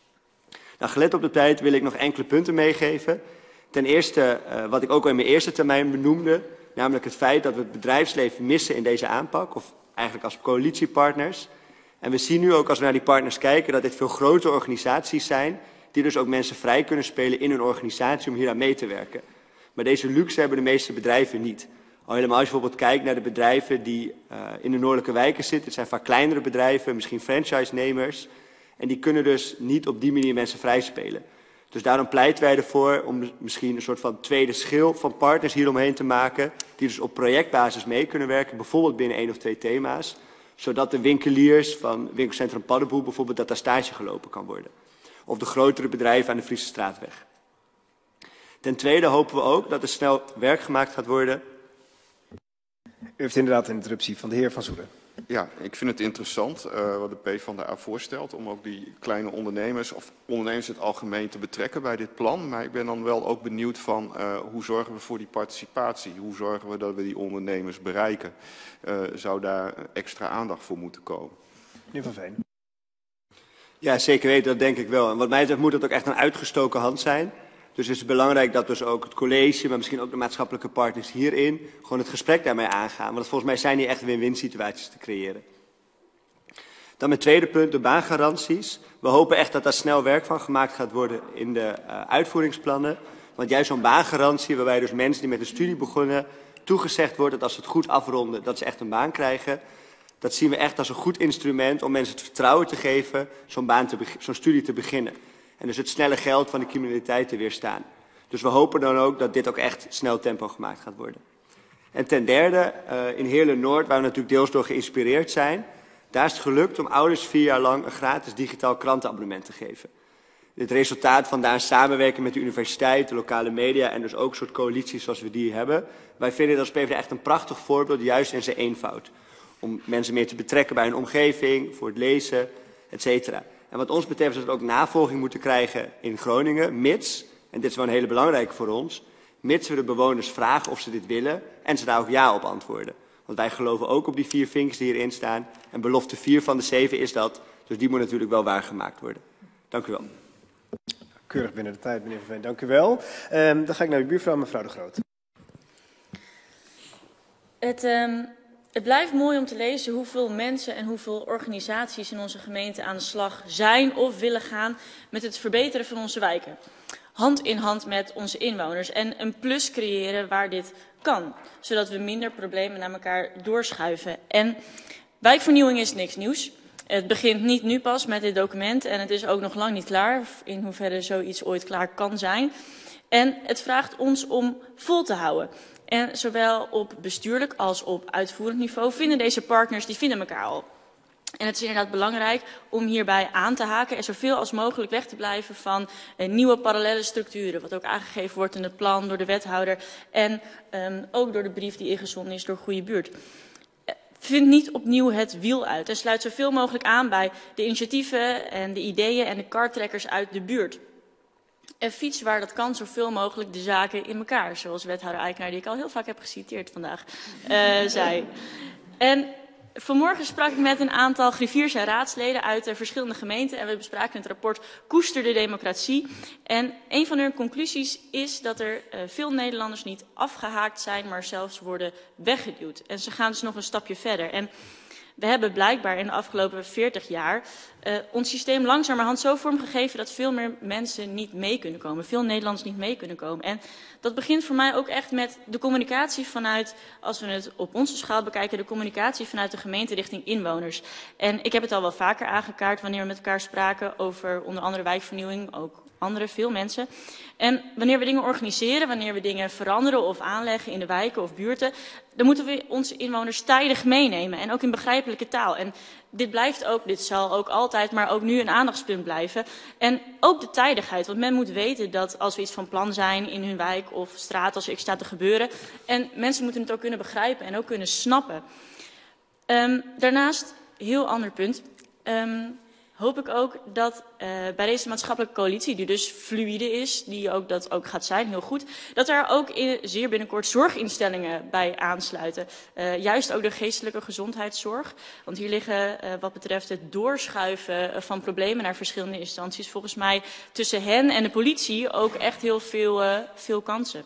Nou, gelet op de tijd wil ik nog enkele punten meegeven. Ten eerste, uh, wat ik ook al in mijn eerste termijn benoemde, namelijk het feit dat we het bedrijfsleven missen in deze aanpak, of eigenlijk als coalitiepartners. En we zien nu ook als we naar die partners kijken dat dit veel grotere organisaties zijn, die dus ook mensen vrij kunnen spelen in hun organisatie om hier aan mee te werken. Maar deze luxe hebben de meeste bedrijven niet. Al helemaal als je bijvoorbeeld kijkt naar de bedrijven die uh, in de noordelijke wijken zitten. Het zijn vaak kleinere bedrijven, misschien franchise-nemers. En die kunnen dus niet op die manier mensen vrij spelen. Dus daarom pleiten wij ervoor om misschien een soort van tweede schil van partners hieromheen te maken. Die dus op projectbasis mee kunnen werken, bijvoorbeeld binnen één of twee thema's. Zodat de winkeliers van winkelcentrum Paddenboel bijvoorbeeld dat daar stage gelopen kan worden. Of de grotere bedrijven aan de Friese Straatweg. Ten tweede hopen we ook dat er snel werk gemaakt gaat worden. U heeft inderdaad een interruptie van de heer Van Zoelen. Ja, ik vind het interessant uh, wat de PvdA voorstelt om ook die kleine ondernemers of ondernemers in het algemeen te betrekken bij dit plan. Maar ik ben dan wel ook benieuwd van uh, hoe zorgen we voor die participatie? Hoe zorgen we dat we die ondernemers bereiken? Uh, zou daar extra aandacht voor moeten komen? Meneer Van Veen. Ja, zeker weten, dat denk ik wel. En wat mij betreft moet dat ook echt een uitgestoken hand zijn. Dus het is belangrijk dat dus ook het college, maar misschien ook de maatschappelijke partners hierin, gewoon het gesprek daarmee aangaan. Want volgens mij zijn hier echt win-win situaties te creëren. Dan mijn tweede punt, de baangaranties. We hopen echt dat daar snel werk van gemaakt gaat worden in de uh, uitvoeringsplannen. Want juist zo'n baangarantie, waarbij dus mensen die met een studie begonnen, toegezegd wordt dat als ze het goed afronden, dat ze echt een baan krijgen. Dat zien we echt als een goed instrument om mensen het vertrouwen te geven zo'n baan te zo'n studie te beginnen. En dus het snelle geld van de criminaliteit te weerstaan. Dus we hopen dan ook dat dit ook echt snel tempo gemaakt gaat worden. En ten derde, uh, in Heerlen-Noord, waar we natuurlijk deels door geïnspireerd zijn, daar is het gelukt om ouders vier jaar lang een gratis digitaal krantenabonnement te geven. Het resultaat van daar samenwerken met de universiteit, de lokale media en dus ook een soort coalities zoals we die hebben. Wij vinden dat als PvdA echt een prachtig voorbeeld, juist in zijn eenvoud. Om mensen meer te betrekken bij hun omgeving, voor het lezen, et cetera. En wat ons betreft is dat we ook navolging moeten krijgen in Groningen, mits, en dit is wel een hele belangrijke voor ons, mits we de bewoners vragen of ze dit willen en ze daar ook ja op antwoorden. Want wij geloven ook op die vier vinkjes die hierin staan. En belofte vier van de zeven is dat, dus die moet natuurlijk wel waargemaakt worden. Dank u wel. Keurig binnen de tijd, meneer Van Veen. Dank u wel. Um, dan ga ik naar uw buurvrouw, mevrouw De Groot. Het... Um... Het blijft mooi om te lezen hoeveel mensen en hoeveel organisaties in onze gemeente aan de slag zijn of willen gaan met het verbeteren van onze wijken. Hand in hand met onze inwoners en een plus creëren waar dit kan. Zodat we minder problemen naar elkaar doorschuiven. En wijkvernieuwing is niks nieuws. Het begint niet nu pas met dit document en het is ook nog lang niet klaar in hoeverre zoiets ooit klaar kan zijn. En het vraagt ons om vol te houden. En zowel op bestuurlijk als op uitvoerend niveau vinden deze partners, die vinden elkaar al. En het is inderdaad belangrijk om hierbij aan te haken en zoveel als mogelijk weg te blijven van uh, nieuwe parallele structuren. Wat ook aangegeven wordt in het plan door de wethouder en um, ook door de brief die ingezonden is door Goede Buurt. Vind niet opnieuw het wiel uit en sluit zoveel mogelijk aan bij de initiatieven en de ideeën en de kartrekkers uit de buurt. En fiets waar dat kan zoveel mogelijk de zaken in elkaar, zoals wethouder Eikenaar, die ik al heel vaak heb geciteerd vandaag, uh, zei. En Vanmorgen sprak ik met een aantal griffiers en raadsleden uit de verschillende gemeenten en we bespraken het rapport Koester de Democratie. En een van hun conclusies is dat er uh, veel Nederlanders niet afgehaakt zijn, maar zelfs worden weggeduwd. En ze gaan dus nog een stapje verder. En we hebben blijkbaar in de afgelopen veertig jaar uh, ons systeem langzamerhand zo vormgegeven dat veel meer mensen niet mee kunnen komen. Veel Nederlanders niet mee kunnen komen. En dat begint voor mij ook echt met de communicatie vanuit, als we het op onze schaal bekijken, de communicatie vanuit de gemeente richting inwoners. En ik heb het al wel vaker aangekaart wanneer we met elkaar spraken over onder andere wijkvernieuwing, ook andere, veel mensen. En wanneer we dingen organiseren, wanneer we dingen veranderen of aanleggen in de wijken of buurten, dan moeten we onze inwoners tijdig meenemen en ook in begrijpelijke taal. En dit blijft ook, dit zal ook altijd, maar ook nu een aandachtspunt blijven. En ook de tijdigheid, want men moet weten dat als we iets van plan zijn in hun wijk of straat, als er iets staat te gebeuren, en mensen moeten het ook kunnen begrijpen en ook kunnen snappen. Um, daarnaast, heel ander punt. Um, hoop ik ook dat uh, bij deze maatschappelijke coalitie, die dus fluïde is, die ook dat ook gaat zijn, heel goed, dat er ook in, zeer binnenkort zorginstellingen bij aansluiten. Uh, juist ook de geestelijke gezondheidszorg. Want hier liggen uh, wat betreft het doorschuiven van problemen naar verschillende instanties, volgens mij tussen hen en de politie ook echt heel veel, uh, veel kansen.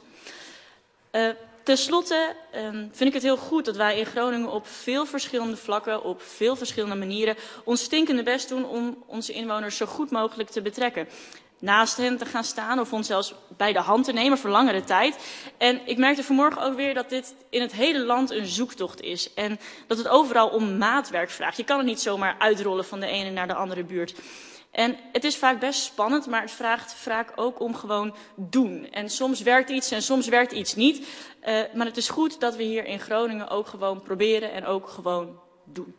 Uh, Ten slotte um, vind ik het heel goed dat wij in Groningen op veel verschillende vlakken, op veel verschillende manieren, ons stinkende best doen om onze inwoners zo goed mogelijk te betrekken. Naast hen te gaan staan of ons zelfs bij de hand te nemen voor langere tijd. En ik merkte vanmorgen ook weer dat dit in het hele land een zoektocht is. En dat het overal om maatwerk vraagt. Je kan het niet zomaar uitrollen van de ene naar de andere buurt. En het is vaak best spannend, maar het vraagt vaak ook om gewoon doen. En soms werkt iets en soms werkt iets niet. Uh, maar het is goed dat we hier in Groningen ook gewoon proberen en ook gewoon doen.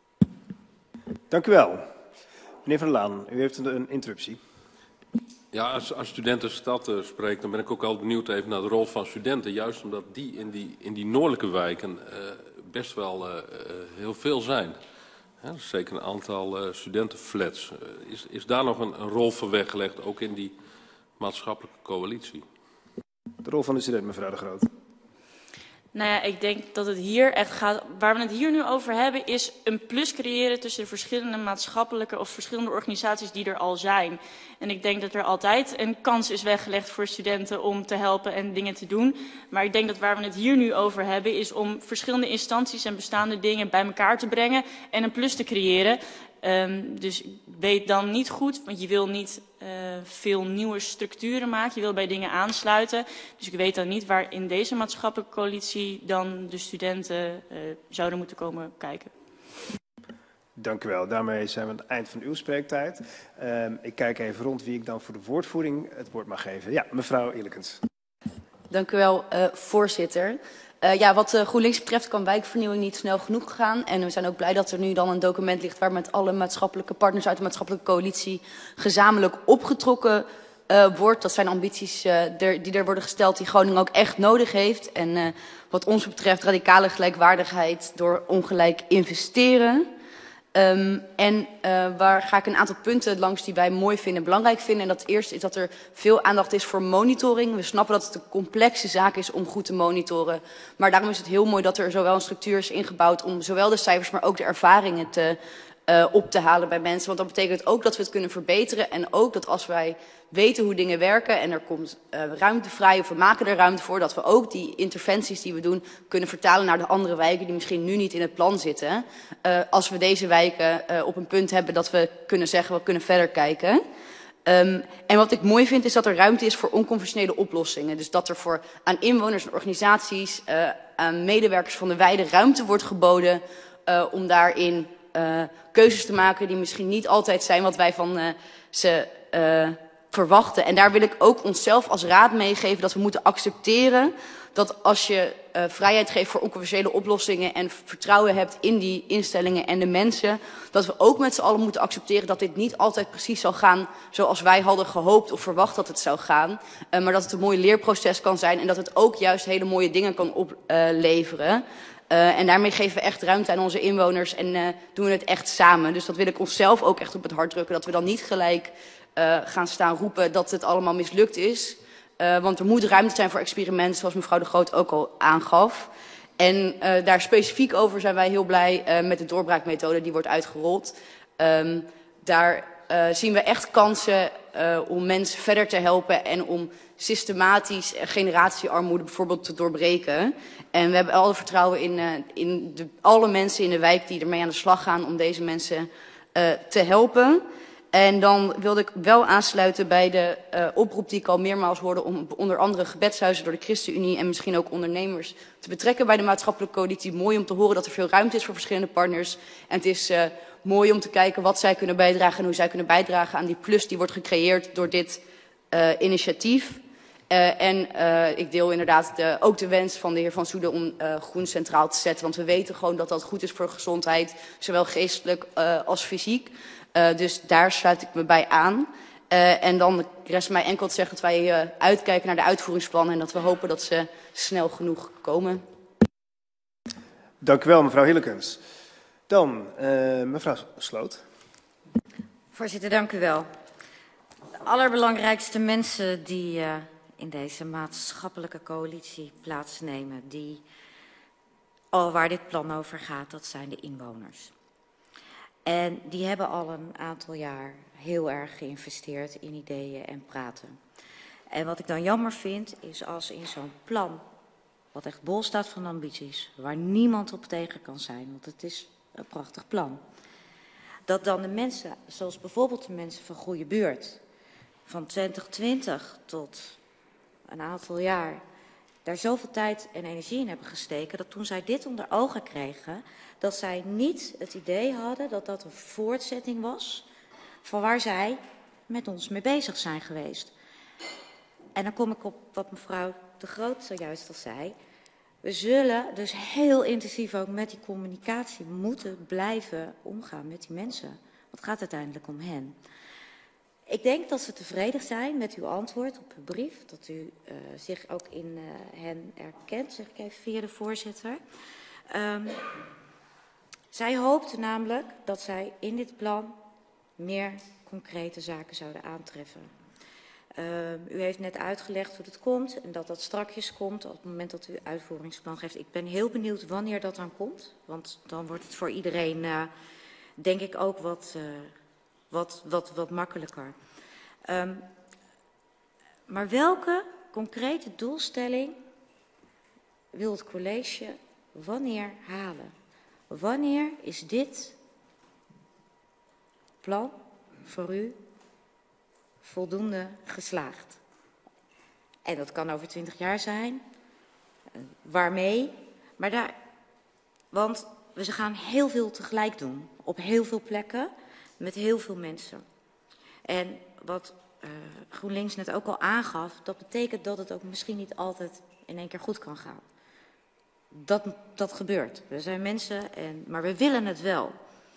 Dank u wel. Meneer Van der Laan, u heeft een interruptie. Ja, als, als studentenstad uh, spreekt, dan ben ik ook al benieuwd even naar de rol van studenten. Juist omdat die in die, in die noordelijke wijken uh, best wel uh, uh, heel veel zijn. Ja, dus zeker een aantal uh, studentenflats. Uh, is, is daar nog een, een rol voor weggelegd, ook in die maatschappelijke coalitie? De rol van de student, mevrouw De Groot. Nou ja, ik denk dat het hier echt gaat, waar we het hier nu over hebben, is een plus creëren tussen de verschillende maatschappelijke of verschillende organisaties die er al zijn. En ik denk dat er altijd een kans is weggelegd voor studenten om te helpen en dingen te doen. Maar ik denk dat waar we het hier nu over hebben, is om verschillende instanties en bestaande dingen bij elkaar te brengen en een plus te creëren. Um, dus ik weet dan niet goed, want je wil niet uh, veel nieuwe structuren maken, je wil bij dingen aansluiten. Dus ik weet dan niet waar in deze maatschappelijke coalitie dan de studenten uh, zouden moeten komen kijken. Dank u wel. Daarmee zijn we aan het eind van uw spreektijd. Um, ik kijk even rond wie ik dan voor de woordvoering het woord mag geven. Ja, mevrouw Eerlijkens. Dank u wel, uh, voorzitter. Uh, ja, wat uh, GroenLinks betreft kan wijkvernieuwing niet snel genoeg gaan. En we zijn ook blij dat er nu dan een document ligt waar met alle maatschappelijke partners uit de maatschappelijke coalitie gezamenlijk opgetrokken uh, wordt. Dat zijn ambities uh, der, die er worden gesteld die Groningen ook echt nodig heeft. En uh, wat ons betreft radicale gelijkwaardigheid door ongelijk investeren. Um, en uh, waar ga ik een aantal punten langs die wij mooi vinden, belangrijk vinden. En dat eerste is dat er veel aandacht is voor monitoring. We snappen dat het een complexe zaak is om goed te monitoren. Maar daarom is het heel mooi dat er zowel een structuur is ingebouwd om zowel de cijfers, maar ook de ervaringen te, uh, op te halen bij mensen. Want dat betekent ook dat we het kunnen verbeteren. En ook dat als wij weten hoe dingen werken en er komt uh, ruimte vrij of we maken er ruimte voor, dat we ook die interventies die we doen kunnen vertalen naar de andere wijken die misschien nu niet in het plan zitten. Uh, als we deze wijken uh, op een punt hebben dat we kunnen zeggen we kunnen verder kijken. Um, en wat ik mooi vind is dat er ruimte is voor onconventionele oplossingen. Dus dat er voor aan inwoners en organisaties, uh, aan medewerkers van de wijde ruimte wordt geboden uh, om daarin uh, keuzes te maken die misschien niet altijd zijn wat wij van uh, ze uh, verwachten. En daar wil ik ook onszelf als raad meegeven dat we moeten accepteren dat als je uh, vrijheid geeft voor onconventionele oplossingen en vertrouwen hebt in die instellingen en de mensen, dat we ook met z'n allen moeten accepteren dat dit niet altijd precies zal gaan zoals wij hadden gehoopt of verwacht dat het zou gaan. Uh, maar dat het een mooi leerproces kan zijn en dat het ook juist hele mooie dingen kan opleveren. Uh, en daarmee geven we echt ruimte aan onze inwoners en uh, doen we het echt samen. Dus dat wil ik onszelf ook echt op het hart drukken, dat we dan niet gelijk uh, gaan staan roepen dat het allemaal mislukt is. Uh, want er moet ruimte zijn voor experimenten, zoals mevrouw De Groot ook al aangaf. En uh, daar specifiek over zijn wij heel blij uh, met de doorbraakmethode die wordt uitgerold. Um, daar uh, zien we echt kansen uh, om mensen verder te helpen en om systematisch generatiearmoede bijvoorbeeld te doorbreken. En we hebben alle vertrouwen in, uh, in de, alle mensen in de wijk die ermee aan de slag gaan om deze mensen uh, te helpen. En dan wilde ik wel aansluiten bij de uh, oproep die ik al meermaals hoorde om onder andere gebedshuizen door de ChristenUnie en misschien ook ondernemers te betrekken bij de maatschappelijke coalitie. Mooi om te horen dat er veel ruimte is voor verschillende partners. En het is uh, mooi om te kijken wat zij kunnen bijdragen en hoe zij kunnen bijdragen aan die plus die wordt gecreëerd door dit uh, initiatief. Uh, en uh, ik deel inderdaad de, ook de wens van de heer Van Soeden om uh, groen centraal te zetten. Want we weten gewoon dat dat goed is voor gezondheid, zowel geestelijk uh, als fysiek. Uh, dus daar sluit ik me bij aan. Uh, en dan rest mij enkel te zeggen dat wij uh, uitkijken naar de uitvoeringsplannen en dat we hopen dat ze snel genoeg komen. Dank u wel, mevrouw Hillekens. Dan uh, mevrouw Sloot. Voorzitter, dank u wel. De allerbelangrijkste mensen die uh, in deze maatschappelijke coalitie plaatsnemen, die, oh, waar dit plan over gaat, dat zijn de inwoners. En die hebben al een aantal jaar heel erg geïnvesteerd in ideeën en praten. En wat ik dan jammer vind, is als in zo'n plan, wat echt bol staat van ambities, waar niemand op tegen kan zijn, want het is een prachtig plan, dat dan de mensen, zoals bijvoorbeeld de mensen van Goede Buurt, van twintig twintig tot een aantal jaar, daar zoveel tijd en energie in hebben gesteken, dat toen zij dit onder ogen kregen, dat zij niet het idee hadden dat dat een voortzetting was van waar zij met ons mee bezig zijn geweest. En dan kom ik op wat mevrouw De Groot zojuist al zei. We zullen dus heel intensief ook met die communicatie moeten blijven omgaan met die mensen. Want het gaat uiteindelijk om hen. Ik denk dat ze tevreden zijn met uw antwoord op uw brief. Dat u uh, zich ook in uh, hen erkent, zeg ik even via de voorzitter. Um, zij hoopte namelijk dat zij in dit plan meer concrete zaken zouden aantreffen. Uh, u heeft net uitgelegd hoe het komt en dat dat strakjes komt op het moment dat u het uitvoeringsplan geeft. Ik ben heel benieuwd wanneer dat dan komt, want dan wordt het voor iedereen, uh, denk ik, ook wat, uh, wat, wat, wat makkelijker. Um, maar welke concrete doelstelling wil het college wanneer halen? Wanneer is dit plan voor u voldoende geslaagd? En dat kan over twintig jaar zijn. Waarmee? Maar daar, want we gaan heel veel tegelijk doen. Op heel veel plekken. Met heel veel mensen. En wat uh, GroenLinks net ook al aangaf, dat betekent dat het ook misschien niet altijd in één keer goed kan gaan. Dat, dat gebeurt. We zijn mensen, en, maar we willen het wel.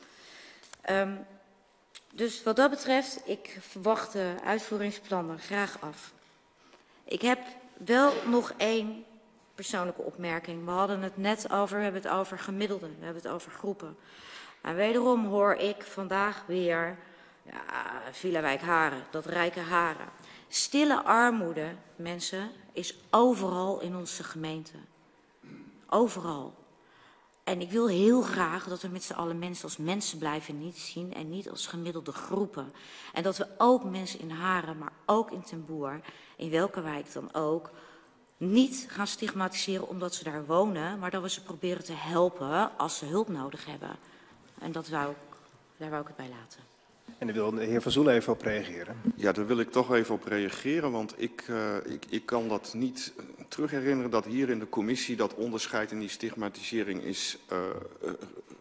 Um, dus wat dat betreft, ik verwacht de uitvoeringsplannen graag af. Ik heb wel nog één persoonlijke opmerking. We hadden het net over, we hebben het over gemiddelden, we hebben het over groepen. En wederom hoor ik vandaag weer, ja, Villa Wijk Haren, dat rijke Haren. Stille armoede, mensen, is overal in onze gemeente. Overal. En ik wil heel graag dat we met z'n allen mensen als mensen blijven niet zien en niet als gemiddelde groepen. En dat we ook mensen in Haren, maar ook in Ten Boer, in welke wijk dan ook, niet gaan stigmatiseren omdat ze daar wonen, maar dat we ze proberen te helpen als ze hulp nodig hebben. En dat wou ik, daar wou ik het bij laten. En daar wil de heer Van Zoelen even op reageren. Ja, daar wil ik toch even op reageren, want ik, uh, ik, ik kan dat niet terug herinneren dat hier in de commissie dat onderscheid en die stigmatisering is uh, uh,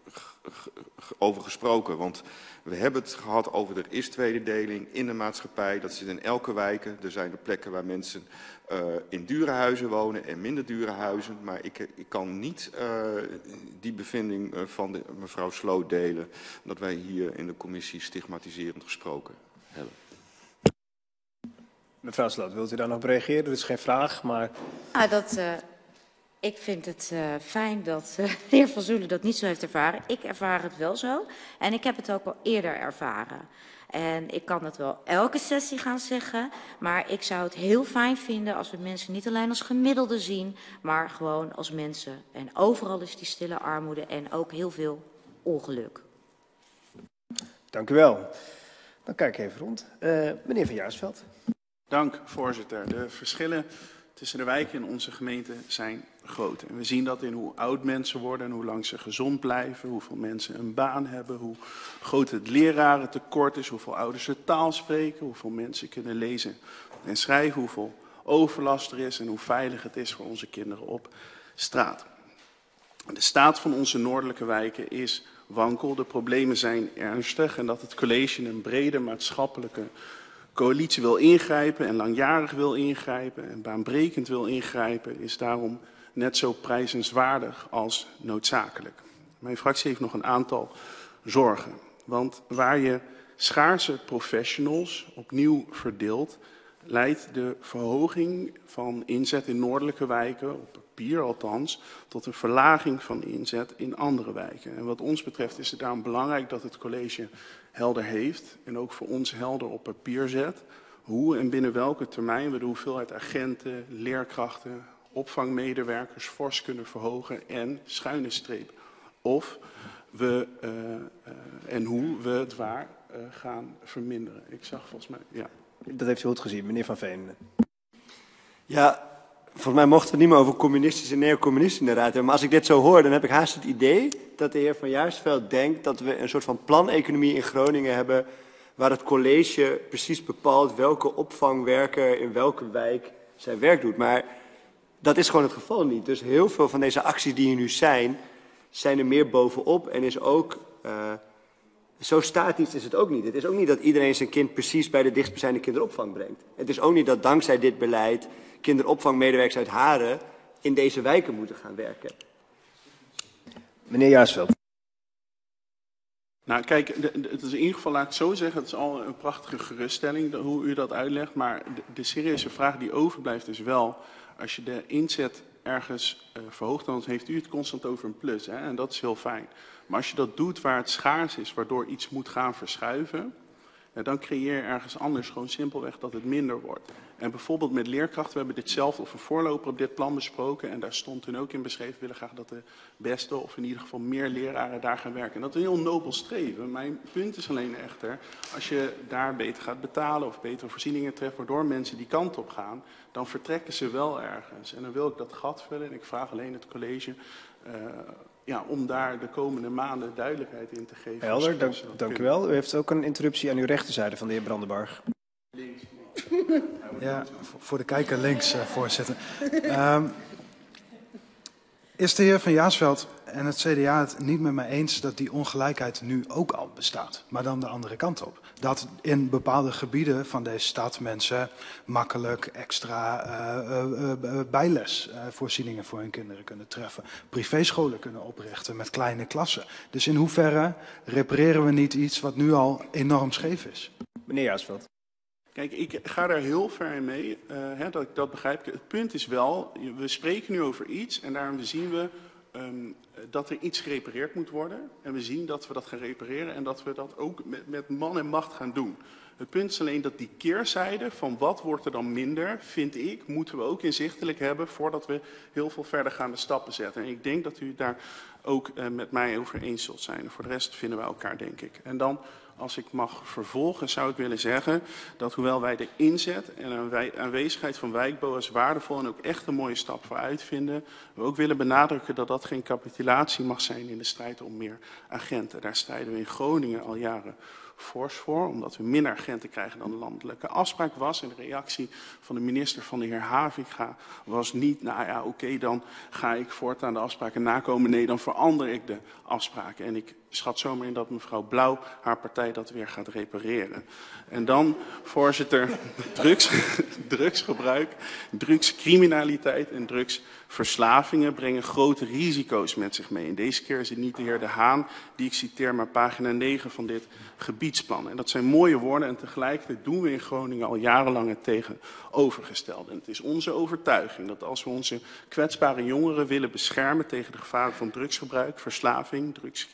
over gesproken. Want we hebben het gehad over er is tweedeling in de maatschappij. Dat zit in elke wijk. Er zijn er plekken waar mensen uh, in dure huizen wonen en minder dure huizen. Maar ik, ik kan niet uh, die bevinding uh, van de, mevrouw Sloot delen. Dat wij hier in de commissie stigmatiserend gesproken hebben. Mevrouw Sloot, wilt u daar nog op reageren? Dat is geen vraag, maar... Ah, dat, uh, ik vind het uh, fijn dat uh, de heer Van Zoelen dat niet zo heeft ervaren. Ik ervaar het wel zo. En ik heb het ook al eerder ervaren. En ik kan dat wel elke sessie gaan zeggen, maar ik zou het heel fijn vinden als we mensen niet alleen als gemiddelde zien, maar gewoon als mensen. En overal is die stille armoede en ook heel veel ongeluk. Dank u wel. Dan kijk ik even rond. Uh, meneer Van Jaarsveld. Dank, voorzitter. De verschillen tussen de wijken in onze gemeente zijn groot. En we zien dat in hoe oud mensen worden en hoe lang ze gezond blijven, hoeveel mensen een baan hebben, hoe groot het lerarentekort is, hoeveel ouders de taal spreken, hoeveel mensen kunnen lezen en schrijven, hoeveel overlast er is en hoe veilig het is voor onze kinderen op straat. De staat van onze noordelijke wijken is wankel, de problemen zijn ernstig en dat het college een brede maatschappelijke coalitie wil ingrijpen en langjarig wil ingrijpen en baanbrekend wil ingrijpen, is daarom net zo prijzenswaardig als noodzakelijk. Mijn fractie heeft nog een aantal zorgen. Want waar je schaarse professionals opnieuw verdeelt, leidt de verhoging van inzet in noordelijke wijken, op papier althans, tot een verlaging van inzet in andere wijken. En wat ons betreft is het daarom belangrijk dat het college helder heeft en ook voor ons helder op papier zet hoe en binnen welke termijn we de hoeveelheid agenten, leerkrachten, opvangmedewerkers fors kunnen verhogen en schuine streep. Of we uh, uh, en hoe we het waar uh, gaan verminderen. Ik zag volgens mij, ja. Dat heeft u goed gezien, meneer Van Veen. Ja, volgens mij mochten we het niet meer over communistisch en neocommunistisch in de raad hebben. Maar als ik dit zo hoor, dan heb ik haast het idee dat de heer Van Jaarsveld denkt dat we een soort van planeconomie in Groningen hebben, waar het college precies bepaalt welke opvangwerker in welke wijk zijn werk doet. Maar dat is gewoon het geval niet. Dus heel veel van deze acties die er nu zijn, zijn er meer bovenop en is ook, uh, zo statisch is het ook niet. Het is ook niet dat iedereen zijn kind precies bij de dichtstbijzijnde kinderopvang brengt. Het is ook niet dat dankzij dit beleid kinderopvangmedewerkers uit Haren in deze wijken moeten gaan werken. Meneer Jaarsveld. Nou kijk, de, de, het is in ieder geval, laat ik het zo zeggen, het is al een prachtige geruststelling hoe u dat uitlegt. Maar de, de serieuze vraag die overblijft is wel, als je de inzet ergens uh, verhoogt, dan heeft u het constant over een plus. Hè? En dat is heel fijn. Maar als je dat doet waar het schaars is, waardoor iets moet gaan verschuiven, ja, dan creëer je ergens anders gewoon simpelweg dat het minder wordt. En bijvoorbeeld met leerkrachten, we hebben dit zelf of een voorloper op dit plan besproken. En daar stond toen ook in beschreven, we willen graag dat de beste of in ieder geval meer leraren daar gaan werken. En dat is een heel nobel streven. Mijn punt is alleen echter, als je daar beter gaat betalen of betere voorzieningen treft, waardoor mensen die kant op gaan, dan vertrekken ze wel ergens. En dan wil ik dat gat vullen en ik vraag alleen het college uh, ja, om daar de komende maanden duidelijkheid in te geven. Helder, dank, dank u wel. U heeft ook een interruptie aan uw rechterzijde van de heer Brandenburg. Links. Ja, voor de kijker links, uh, voorzitter. Um, is de heer Van Jaarsveld en het C D A het niet met mij eens dat die ongelijkheid nu ook al bestaat, maar dan de andere kant op? Dat in bepaalde gebieden van deze stad mensen makkelijk extra uh, uh, uh, bijlesvoorzieningen uh, voor hun kinderen kunnen treffen, privéscholen kunnen oprichten met kleine klassen. Dus in hoeverre repareren we niet iets wat nu al enorm scheef is? Meneer Jaarsveld. Kijk, ik ga daar heel ver in mee, uh, hè, dat ik dat begrijp. Het punt is wel, we spreken nu over iets en daarom zien we um, dat er iets gerepareerd moet worden. En we zien dat we dat gaan repareren en dat we dat ook met, met man en macht gaan doen. Het punt is alleen dat die keerzijde van wat wordt er dan minder, vind ik, moeten we ook inzichtelijk hebben voordat we heel veel verdergaande stappen zetten. En ik denk dat u daar ook uh, met mij over eens zult zijn. Voor de rest vinden we elkaar, denk ik. En dan, als ik mag vervolgen, zou ik willen zeggen dat hoewel wij de inzet en een aanwezigheid van wijkboa's waardevol en ook echt een mooie stap vooruit vinden, we ook willen benadrukken dat dat geen capitulatie mag zijn in de strijd om meer agenten. Daar strijden we in Groningen al jaren fors voor, omdat we minder agenten krijgen dan de landelijke afspraak was. En de reactie van de minister van de heer Haviga was niet, nou ja, oké, okay, dan ga ik voortaan de afspraken nakomen. Nee, dan verander ik de afspraken. En ik schat zomaar in dat mevrouw Blauw, haar partij, dat weer gaat repareren. En dan, voorzitter, drugs, drugsgebruik, drugscriminaliteit en drugsverslavingen brengen grote risico's met zich mee. En deze keer is het niet de heer De Haan, die ik citeer, maar pagina negen van dit gebiedsplan. En dat zijn mooie woorden en tegelijkertijd doen we in Groningen al jarenlang het tegenovergestelde. En het is onze overtuiging dat als we onze kwetsbare jongeren willen beschermen tegen de gevaren van drugsgebruik, verslaving, drugscriminaliteit,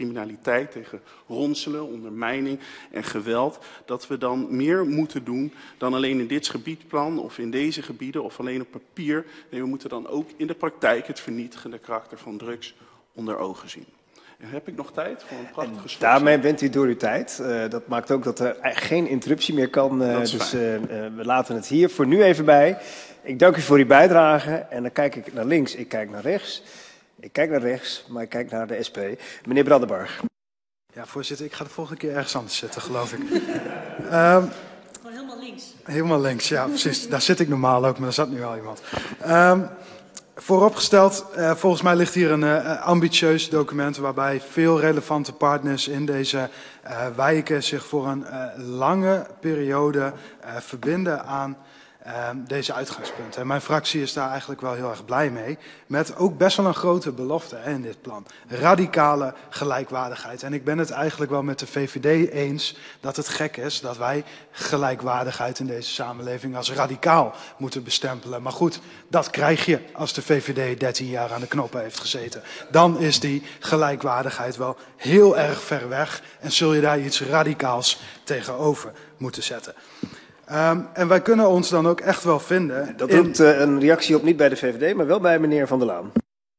praktijk, tegen ronselen, ondermijning en geweld, dat we dan meer moeten doen dan alleen in dit gebiedplan of in deze gebieden of alleen op papier. Nee, we moeten dan ook in de praktijk het vernietigende karakter van drugs onder ogen zien. En heb ik nog tijd voor een prachtige slotsom? Daarmee bent u door uw tijd. Uh, dat maakt ook dat er geen interruptie meer kan. Uh, dus uh, uh, we laten het hier voor nu even bij. Ik dank u voor uw bijdrage. En dan kijk ik naar links, ik kijk naar rechts. Ik kijk naar rechts, maar ik kijk naar de S P. Meneer Brandenburg. Ja, voorzitter, ik ga de volgende keer ergens anders zitten, geloof ik. um, Gewoon helemaal links. Helemaal links, ja, precies. Daar zit ik normaal ook, maar daar zat nu al iemand. Um, Vooropgesteld, uh, volgens mij ligt hier een uh, ambitieus document waarbij veel relevante partners in deze uh, wijken zich voor een uh, lange periode uh, verbinden aan uh, deze uitgangspunten. En mijn fractie is daar eigenlijk wel heel erg blij mee. Met ook best wel een grote belofte hè, in dit plan. Radicale gelijkwaardigheid. En ik ben het eigenlijk wel met de V V D eens dat het gek is dat wij gelijkwaardigheid in deze samenleving als radicaal moeten bestempelen. Maar goed, dat krijg je als de V V D dertien jaar aan de knoppen heeft gezeten. Dan is die gelijkwaardigheid wel heel erg ver weg en zul je daar iets radicaals tegenover moeten zetten. Um, en wij kunnen ons dan ook echt wel vinden... Dat roept in... uh, een reactie op niet bij de V V D, maar wel bij meneer Van der Laan.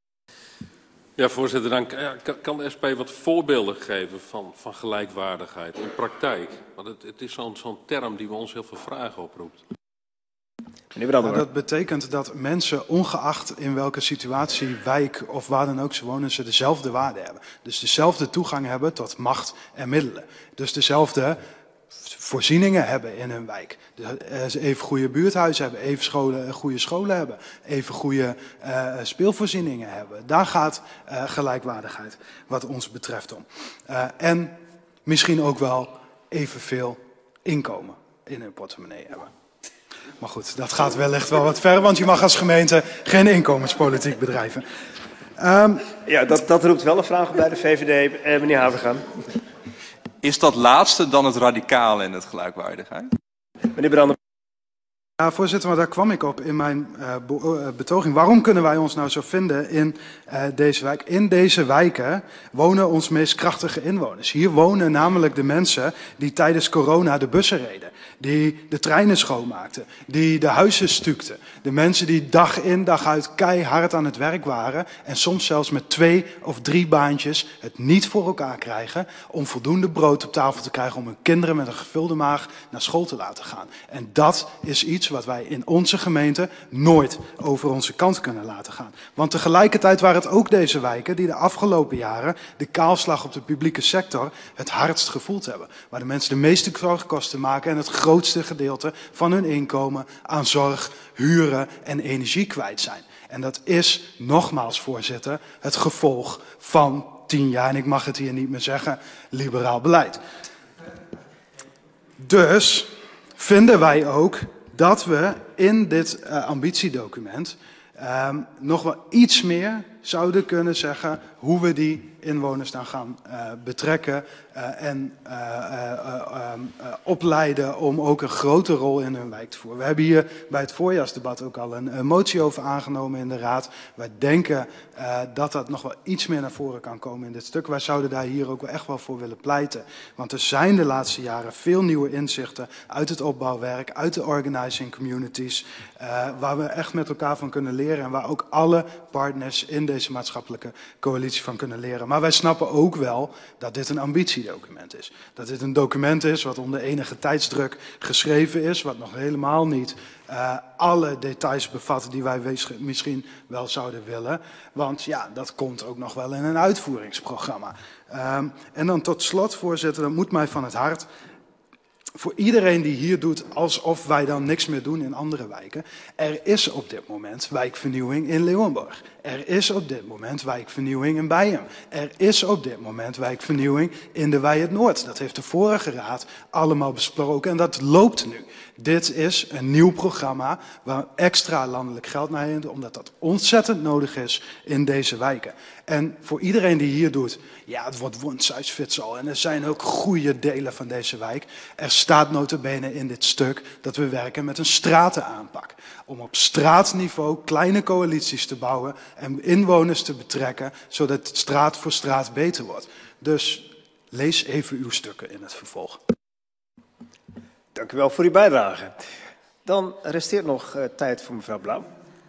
Ja, voorzitter, dan kan de S P wat voorbeelden geven van, van gelijkwaardigheid in praktijk. Want het, het is zo'n zo'n term die bij ons heel veel vragen oproept. Nou, dat betekent dat mensen, ongeacht in welke situatie, wijk of waar dan ook ze wonen, ze dezelfde waarde hebben. Dus dezelfde toegang hebben tot macht en middelen. Dus dezelfde voorzieningen hebben in hun wijk. Dus even goede buurthuizen hebben, even scholen, goede scholen hebben, even goede uh, speelvoorzieningen hebben. Daar gaat uh, gelijkwaardigheid wat ons betreft om. Uh, en misschien ook wel evenveel inkomen in hun portemonnee hebben. Maar goed, dat gaat wellicht wel wat ver, want je mag als gemeente geen inkomenspolitiek bedrijven. Um, ja, dat, dat roept wel een vraag op bij de V V D. Eh, meneer Havergaan. Is dat laatste dan het radicale in het gelijkwaardigheid? Meneer Brander. Ja, voorzitter, maar daar kwam ik op in mijn uh, betoging. Waarom kunnen wij ons nou zo vinden in uh, deze wijk? In deze wijken wonen ons meest krachtige inwoners. Hier wonen namelijk de mensen die tijdens corona de bussen reden. Die de treinen schoonmaakten. Die de huizen stukten. De mensen die dag in dag uit keihard aan het werk waren. En soms zelfs met twee of drie baantjes het niet voor elkaar krijgen. Om voldoende brood op tafel te krijgen. Om hun kinderen met een gevulde maag naar school te laten gaan. En dat is iets wat wij in onze gemeente nooit over onze kant kunnen laten gaan. Want tegelijkertijd waren het ook deze wijken die de afgelopen jaren de kaalslag op de publieke sector het hardst gevoeld hebben. Waar de mensen de meeste zorgkosten maken en het grootste gedeelte van hun inkomen aan zorg, huren en energie kwijt zijn. En dat is, nogmaals voorzitter, het gevolg van tien jaar, en ik mag het hier niet meer zeggen, liberaal beleid. Dus vinden wij ook dat we in dit uh, ambitiedocument um, nog wel iets meer zouden kunnen zeggen hoe we die inwoners dan gaan uh, betrekken uh, en uh, uh, um, uh, opleiden om ook een grote rol in hun wijk te voeren. We hebben hier bij het voorjaarsdebat ook al een, een motie over aangenomen in de Raad. Wij denken uh, dat dat nog wel iets meer naar voren kan komen in dit stuk. Wij zouden daar hier ook wel echt wel voor willen pleiten. Want er zijn de laatste jaren veel nieuwe inzichten uit het opbouwwerk, uit de organizing communities, uh, waar we echt met elkaar van kunnen leren en waar ook alle partners in deze maatschappelijke coalitie van kunnen leren. Maar wij snappen ook wel dat dit een ambitiedocument is. Dat dit een document is wat onder enige tijdsdruk geschreven is, wat nog helemaal niet uh, alle details bevat die wij misschien wel zouden willen. Want ja, dat komt ook nog wel in een uitvoeringsprogramma. Um, en dan tot slot, voorzitter, dat moet mij van het hart. Voor iedereen die hier doet alsof wij dan niks meer doen in andere wijken. Er is op dit moment wijkvernieuwing in Leeuwenborg. Er is op dit moment wijkvernieuwing in Beijum. Er is op dit moment wijkvernieuwing in de Wei het Noord. Dat heeft de vorige raad allemaal besproken en dat loopt nu. Dit is een nieuw programma waar extra landelijk geld naar heen, omdat dat ontzettend nodig is in deze wijken. En voor iedereen die hier doet, ja, het wordt one size fits all. En er zijn ook goede delen van deze wijk. Er staat nota bene in dit stuk dat we werken met een stratenaanpak. Om op straatniveau kleine coalities te bouwen en inwoners te betrekken, zodat het straat voor straat beter wordt. Dus Lees even uw stukken in het vervolg. Dank u wel voor uw bijdrage. Dan resteert nog uh, tijd voor mevrouw Blauw.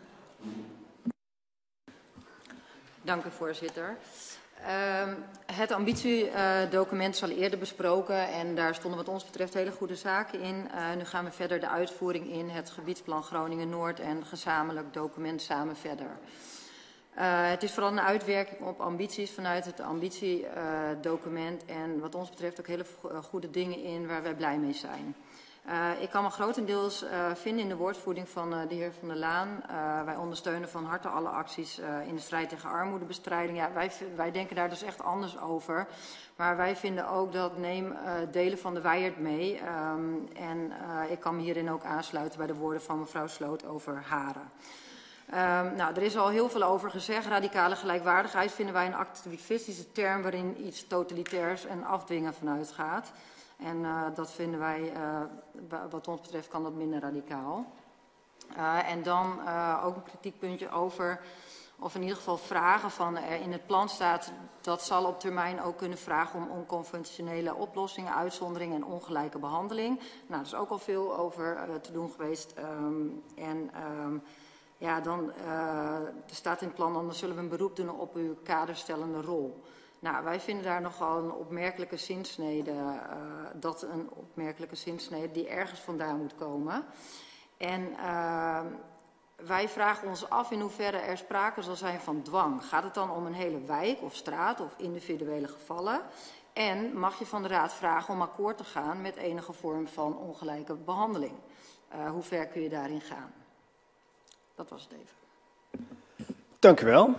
Dank u, voorzitter. Uh, het ambitiedocument is al eerder besproken en daar stonden wat ons betreft hele goede zaken in. Uh, nu gaan we verder de uitvoering in, het gebiedsplan Groningen-Noord en gezamenlijk document samen verder. Uh, het is vooral een uitwerking op ambities vanuit het ambitiedocument uh, en wat ons betreft ook hele goede dingen in waar wij blij mee zijn. Uh, ik kan me grotendeels uh, vinden in de woordvoering van uh, de heer Van der Laan. Uh, wij ondersteunen van harte alle acties uh, in de strijd tegen armoedebestrijding. Ja, wij, wij denken daar dus echt anders over. Maar wij vinden ook dat neem uh, delen van de Wijert mee. Um, en uh, ik kan me hierin ook aansluiten bij de woorden van mevrouw Sloot over Haren. Um, nou, er is al heel veel over gezegd. Radicale gelijkwaardigheid vinden wij een activistische term waarin iets totalitairs en afdwingen vanuit gaat. En uh, dat vinden wij, uh, wat ons betreft, kan dat minder radicaal. Uh, en dan uh, ook een kritiekpuntje over, of in ieder geval vragen van, uh, in het plan staat, dat zal op termijn ook kunnen vragen om onconventionele oplossingen, uitzondering en ongelijke behandeling. Nou, er is ook al veel over uh, te doen geweest. Um, en um, ja, dan uh, er staat in het plan, dan zullen we een beroep doen op uw kaderstellende rol. Nou, wij vinden daar nogal een opmerkelijke zinsnede, uh, dat een opmerkelijke zinsnede die ergens vandaan moet komen. En uh, wij vragen ons af in hoeverre er sprake zal zijn van dwang. Gaat het dan om een hele wijk of straat of individuele gevallen? En mag je van de Raad vragen om akkoord te gaan met enige vorm van ongelijke behandeling? Uh, hoe ver kun je daarin gaan? Dat was het even. Dank u wel.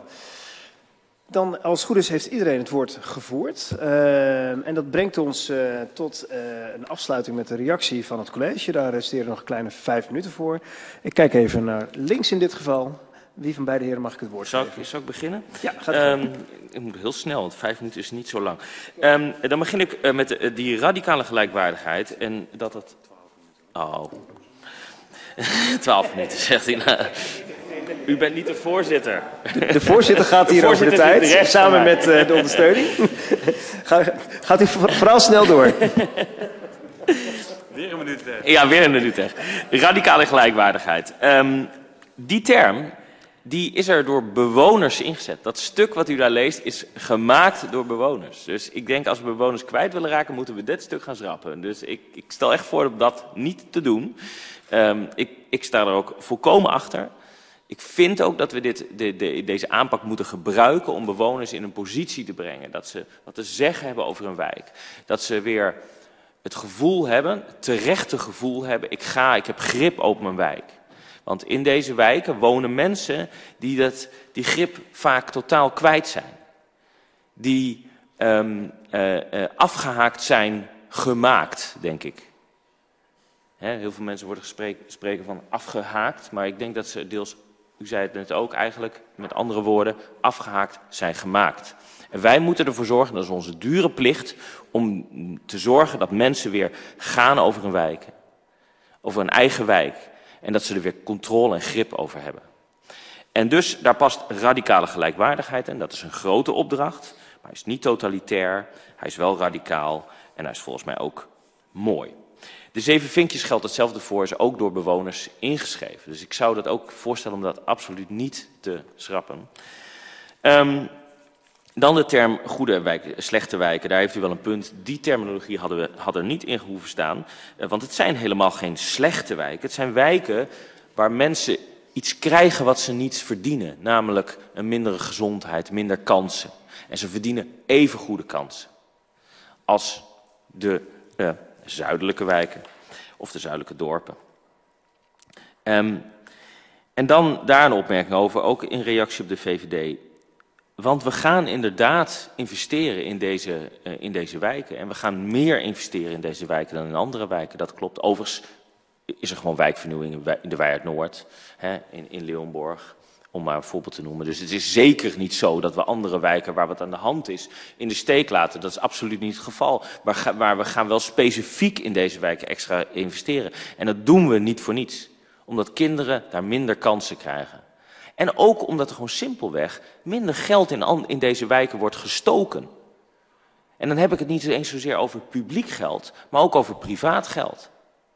Dan, als het goed is, heeft iedereen het woord gevoerd. Uh, en dat brengt ons uh, tot uh, een afsluiting met de reactie van het college. Daar resteren nog een kleine vijf minuten voor. Ik kijk even naar links in dit geval. Wie van beide heren mag ik het woord Zal geven? ik, zal ik beginnen? Ja, gaat um, Ik moet heel snel, want vijf minuten is niet zo lang. Um, dan begin ik uh, met uh, die radicale gelijkwaardigheid. En dat het... Oh. Twaalf minuten, zegt hij. Nou, u bent niet de voorzitter. De, de voorzitter gaat hier de voorzitter over de tijd, de samen met uh, de ondersteuning. Ga, gaat u vooral snel door. Weer een minuut weg. Ja, weer een minuut weg. Radicale gelijkwaardigheid. Um, die term, die is er door bewoners ingezet. Dat stuk wat u daar leest is gemaakt door bewoners. Dus ik denk als we bewoners kwijt willen raken, moeten we dit stuk gaan schrappen. Dus ik, ik stel echt voor om dat niet te doen. Um, ik, ik sta er ook volkomen achter. Ik vind ook dat we dit, de, de, deze aanpak moeten gebruiken om bewoners in een positie te brengen. Dat ze wat te zeggen hebben over een wijk. Dat ze weer het gevoel hebben, het terechte gevoel hebben, ik ga, ik heb grip op mijn wijk. Want in deze wijken wonen mensen die dat, die grip vaak totaal kwijt zijn. Die um, uh, uh, afgehaakt zijn gemaakt, denk ik. He, heel veel mensen worden gesprek, spreken van afgehaakt, maar ik denk dat ze deels, u zei het net ook eigenlijk, met andere woorden, afgehaakt zijn gemaakt. En wij moeten ervoor zorgen, dat is onze dure plicht, om te zorgen dat mensen weer gaan over een wijk. Over een eigen wijk. En dat ze er weer controle en grip over hebben. En dus, daar past radicale gelijkwaardigheid in. Dat is een grote opdracht, maar hij is niet totalitair, hij is wel radicaal en hij is volgens mij ook mooi. De zeven vinkjes geldt hetzelfde voor, is ook door bewoners ingeschreven. Dus ik zou dat ook voorstellen om dat absoluut niet te schrappen. Um, dan de term goede wijken, slechte wijken, daar heeft u wel een punt. Die terminologie hadden we hadden er niet in gehoeven staan. Uh, want het zijn helemaal geen slechte wijken. Het zijn wijken waar mensen iets krijgen wat ze niet verdienen. Namelijk een mindere gezondheid, minder kansen. En ze verdienen even goede kansen als de uh, zuidelijke wijken of de zuidelijke dorpen. Um, en dan daar een opmerking over, ook in reactie op de V V D. Want we gaan inderdaad investeren in deze, uh, in deze wijken. En we gaan meer investeren in deze wijken dan in andere wijken. Dat klopt. Overigens is er gewoon wijkvernieuwing in de Wijert Noord, hè, in, in Leeuwenborg, om maar een voorbeeld te noemen. Dus het is zeker niet zo dat we andere wijken waar wat aan de hand is in de steek laten. Dat is absoluut niet het geval. Maar, maar we gaan wel specifiek in deze wijken extra investeren. En dat doen we niet voor niets. Omdat kinderen daar minder kansen krijgen. En ook omdat er gewoon simpelweg minder geld in, in deze wijken wordt gestoken. En dan heb ik het niet eens zozeer over publiek geld, maar ook over privaat geld.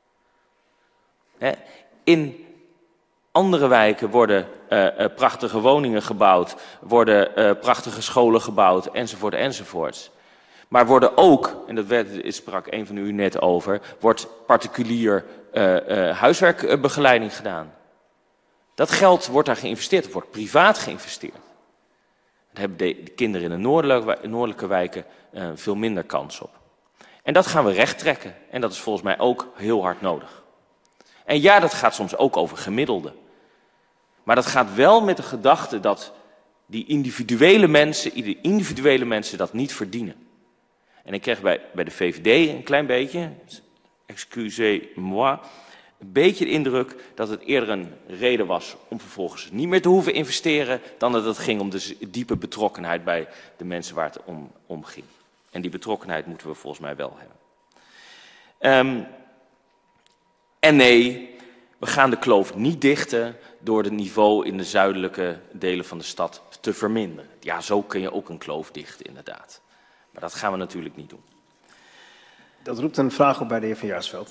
Hè? In andere wijken worden uh, uh, prachtige woningen gebouwd, worden uh, prachtige scholen gebouwd, enzovoort, enzovoorts. Maar worden ook, en dat werd, sprak een van u net over, wordt particulier uh, uh, huiswerkbegeleiding gedaan. Dat geld wordt daar geïnvesteerd, het wordt privaat geïnvesteerd. Daar hebben de, de kinderen in de noordelijke, noordelijke wijken uh, veel minder kans op. En dat gaan we rechttrekken. En dat is volgens mij ook heel hard nodig. En ja, dat gaat soms ook over gemiddelde. Maar dat gaat wel met de gedachte dat die individuele mensen, die individuele mensen dat niet verdienen. En ik kreeg bij, bij de V V D een klein beetje, excusez-moi, een beetje de indruk dat het eerder een reden was om vervolgens niet meer te hoeven investeren, dan dat het ging om de diepe betrokkenheid bij de mensen waar het om, om ging. En die betrokkenheid moeten we volgens mij wel hebben. Um, en nee, we gaan de kloof niet dichten door het niveau in de zuidelijke delen van de stad te verminderen. Ja, zo kun je ook een kloof dichten, inderdaad. Maar dat gaan we natuurlijk niet doen. Dat roept een vraag op bij de heer Van Jaarsveld.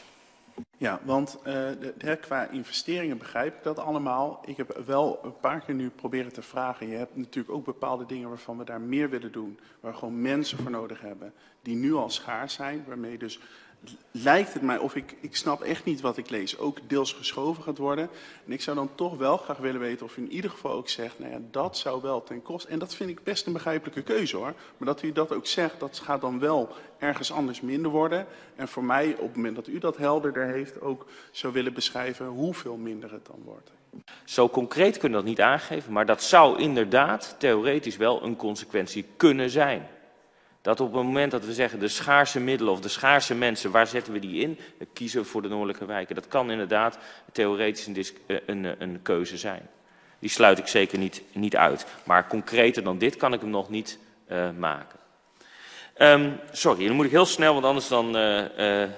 Ja, want uh, de, de, qua investeringen begrijp ik dat allemaal. Ik heb wel een paar keer nu proberen te vragen. Je hebt natuurlijk ook bepaalde dingen waarvan we daar meer willen doen. Waar we gewoon mensen voor nodig hebben. Die nu al schaars zijn. Waarmee dus lijkt het mij, of ik, ik snap echt niet wat ik lees, ook deels geschoven gaat worden. En ik zou dan toch wel graag willen weten of u in ieder geval ook zegt, nou ja, dat zou wel ten koste. En dat vind ik best een begrijpelijke keuze hoor. Maar dat u dat ook zegt, dat gaat dan wel ergens anders minder worden. En voor mij, op het moment dat u dat helderder heeft, ook zou willen beschrijven hoeveel minder het dan wordt. Zo concreet kunnen we dat niet aangeven, maar dat zou inderdaad theoretisch wel een consequentie kunnen zijn. Dat op het moment dat we zeggen de schaarse middelen of de schaarse mensen, waar zetten we die in? We kiezen voor de noordelijke wijken. Dat kan inderdaad theoretisch een, een, een keuze zijn. Die sluit ik zeker niet, niet uit. Maar concreter dan dit kan ik hem nog niet uh, maken. Um, sorry, dan moet ik heel snel, want anders dan... Uh, uh,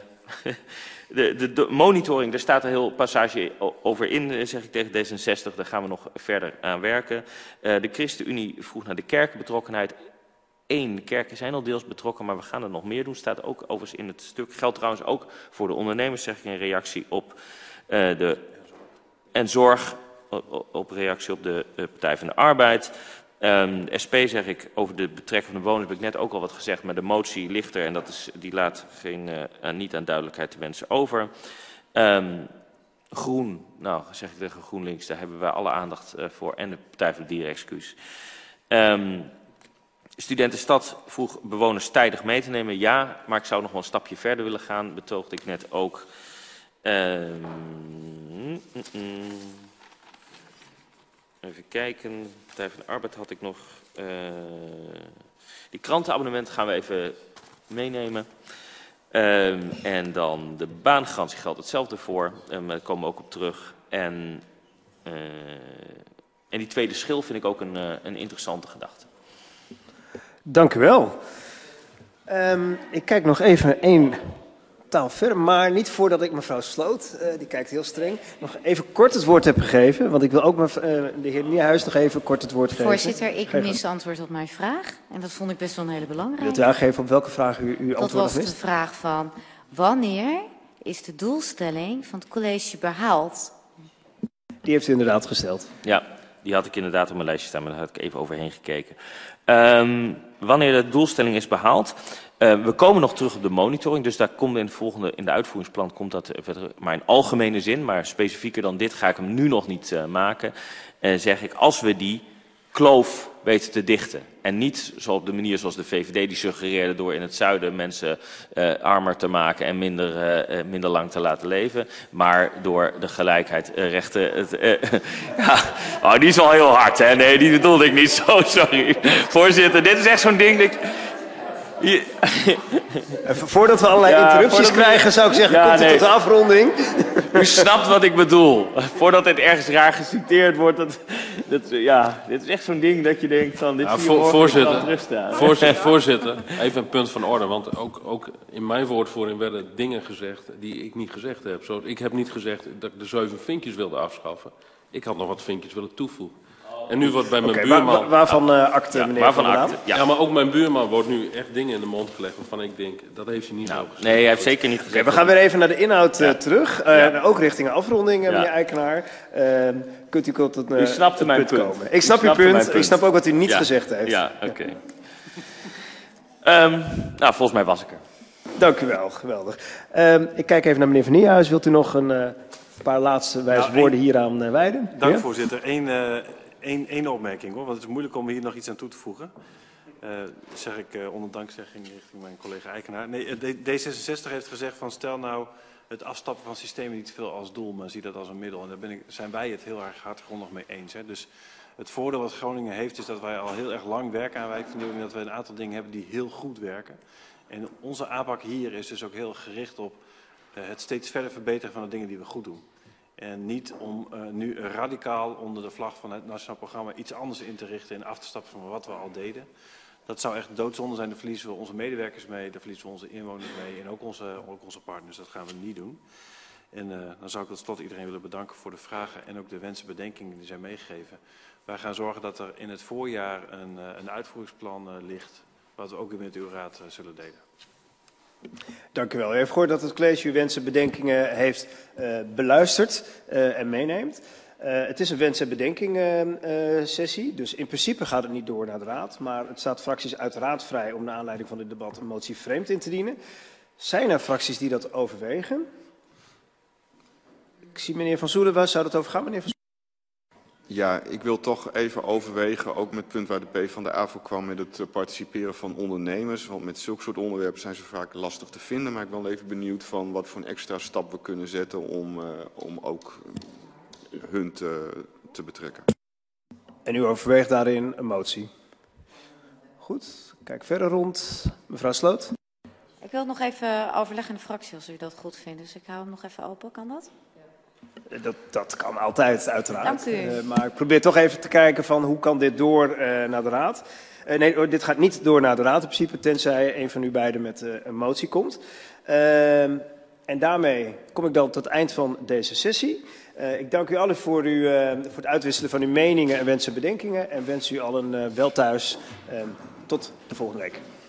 de, de, de monitoring, daar staat een heel passage over in, zeg ik tegen D zesenzestig. Daar gaan we nog verder aan werken. Uh, de ChristenUnie vroeg naar de kerkenbetrokkenheid. Eén, de kerken zijn al deels betrokken, maar we gaan er nog meer doen. Staat ook overigens in het stuk. Geldt trouwens ook voor de ondernemers, zeg ik in reactie op uh, de... En zorg, op reactie op de uh, Partij van de Arbeid. Um, de S P zeg ik, over de betrekking van de woning heb ik net ook al wat gezegd. Maar de motie ligt er en dat is, die laat geen, uh, aan, niet aan duidelijkheid te wensen over. Um, Groen, nou zeg ik tegen GroenLinks, daar hebben wij alle aandacht uh, voor. En de Partij van de Dieren, excuus. Um, Studentenstad vroeg bewoners tijdig mee te nemen. Ja, maar ik zou nog wel een stapje verder willen gaan. Betoogde ik net ook. Um, mm, mm. Even kijken. Partij van de Arbeid had ik nog. Uh, die krantenabonnement gaan we even meenemen. Um, en dan de baangarantie geldt hetzelfde voor. Um, daar komen we ook op terug. En, uh, en die tweede schil vind ik ook een, uh, een interessante gedachte. Dank u wel. Um, ik kijk nog even één taal verder, maar niet voordat ik mevrouw Sloot, uh, die kijkt heel streng, nog even kort het woord heb gegeven. Want ik wil ook uh, de heer Nierhuis nog even kort het woord geven. Voorzitter, ik Geef mis antwoord op mijn vraag. En dat vond ik best wel een hele belangrijke. Wilt u aangeven op welke vraag u, u dat antwoord was mist? de vraag van, wanneer is de doelstelling van het college behaald? Die heeft u inderdaad gesteld. Ja, die had ik inderdaad op mijn lijstje staan, maar daar had ik even overheen gekeken. Um, wanneer de doelstelling is behaald. Uh, we komen nog terug op de monitoring, dus daar komt in, de volgende, in de uitvoeringsplan komt dat verder, maar in algemene zin, maar specifieker dan dit ga ik hem nu nog niet uh, maken. Uh, zeg ik, als we die kloof weten te dichten en niet zo op de manier zoals de V V D die suggereerde door in het zuiden mensen uh, armer te maken en minder, uh, minder lang te laten leven, maar door de gelijkheid uh, rechten. Uh, uh, ja, oh, die is wel heel hard, hè? Nee, die bedoelde ik niet zo, sorry. Voorzitter, dit is echt zo'n ding dat ik... Je... Voordat we allerlei ja, interrupties krijgen, we... zou ik zeggen, ja, komt het nee. tot de afronding. U snapt wat ik bedoel. Voordat dit ergens raar geciteerd wordt. Dat, dat, ja, dit is echt zo'n ding dat je denkt van, dit ja, zie je morgen voorzitter, rustig voorzitter, voorzitter, even een punt van orde. Want ook, ook in mijn woordvoering werden dingen gezegd die ik niet gezegd heb. Zo, ik heb niet gezegd dat ik de zeven vinkjes wilde afschaffen. Ik had nog wat vinkjes willen toevoegen. En nu wordt bij mijn Oké, buurman... waar- waarvan uh, akte, Ja, meneer waarvan Van der akte, Laan? ja. Ja, maar ook mijn buurman wordt nu echt dingen in de mond gelegd waarvan ik denk, dat heeft hij niet Nou, zo gezegd. nee, hij heeft zeker niet gezegd. Oké, we gaan weer even naar de inhoud uh, Ja. terug. Uh, Ja. Ook richting afronding, uh, Ja. meneer Eikenaar. Uh, kunt u tot een, uh, U snapte een mijn punt punt. komen? Ik U snap uw snapte punt. mijn punt. Ik snap ook wat u niet Ja. gezegd heeft. Ja, oké. Okay. um, nou, volgens mij was ik er. Dank u wel, geweldig. Um, ik kijk even naar meneer Van Nierhuis. Wilt u nog een uh, paar laatste wijze Nou, woorden één- hieraan uh, wijden? Dank Ja? voorzitter. Eén, uh, één, één opmerking hoor, want het is moeilijk om hier nog iets aan toe te voegen. Uh, zeg ik uh, onder dankzegging richting mijn collega Eikenaar. Nee, D zesenzestig heeft gezegd van stel nou het afstappen van systemen niet te veel als doel, maar zie dat als een middel. En daar ben ik, zijn wij het heel erg hardgrondig mee eens. Hè. Dus het voordeel wat Groningen heeft is dat wij al heel erg lang werken aan wijkvernieuwing. Dat we een aantal dingen hebben die heel goed werken. En onze aanpak hier is dus ook heel gericht op uh, het steeds verder verbeteren van de dingen die we goed doen. En niet om uh, nu radicaal onder de vlag van het nationaal programma iets anders in te richten en af te stappen van wat we al deden. Dat zou echt doodzonde zijn. Daar verliezen we onze medewerkers mee, daar verliezen we onze inwoners mee en ook onze, ook onze partners. Dat gaan we niet doen. En uh, dan zou ik tot slot iedereen willen bedanken voor de vragen en ook de wensen en bedenkingen die zijn meegegeven. Wij gaan zorgen dat er in het voorjaar een, uh, een uitvoeringsplan uh, ligt, wat we ook weer met uw raad uh, zullen delen. Dank u wel. U heeft gehoord dat het college uw wensen en bedenkingen heeft uh, beluisterd uh, en meeneemt. Uh, het is een wens- en bedenking-sessie, uh, uh, dus in principe gaat het niet door naar de raad. Maar het staat fracties uiteraard vrij om naar aanleiding van dit debat een motie vreemd in te dienen. Zijn er fracties die dat overwegen? Ik zie meneer Van Zoelen, waar zou dat over gaan, meneer Van Zoelen? Ja, ik wil toch even overwegen, ook met het punt waar de PvdA voor kwam, met het participeren van ondernemers. Want met zulke soort onderwerpen zijn ze vaak lastig te vinden. Maar ik ben wel even benieuwd van wat voor een extra stap we kunnen zetten om, uh, om ook hun te, te betrekken. En u overweegt daarin een motie? Goed, kijk verder rond. Mevrouw Sloot. Ik wil nog even overleggen in de fractie als u dat goed vindt. Dus ik hou hem nog even open. Kan dat? Dat, dat kan altijd, uiteraard. Dank u. Uh, maar ik probeer toch even te kijken van hoe kan dit door uh, naar de raad. Uh, nee, dit gaat niet door naar de raad in principe, tenzij een van u beiden met uh, een motie komt. Uh, en daarmee kom ik dan tot het eind van deze sessie. Uh, ik dank u allen voor, uw, uh, voor het uitwisselen van uw meningen en wensen en bedenkingen. En wens u allen uh, wel thuis. Uh, tot de volgende week.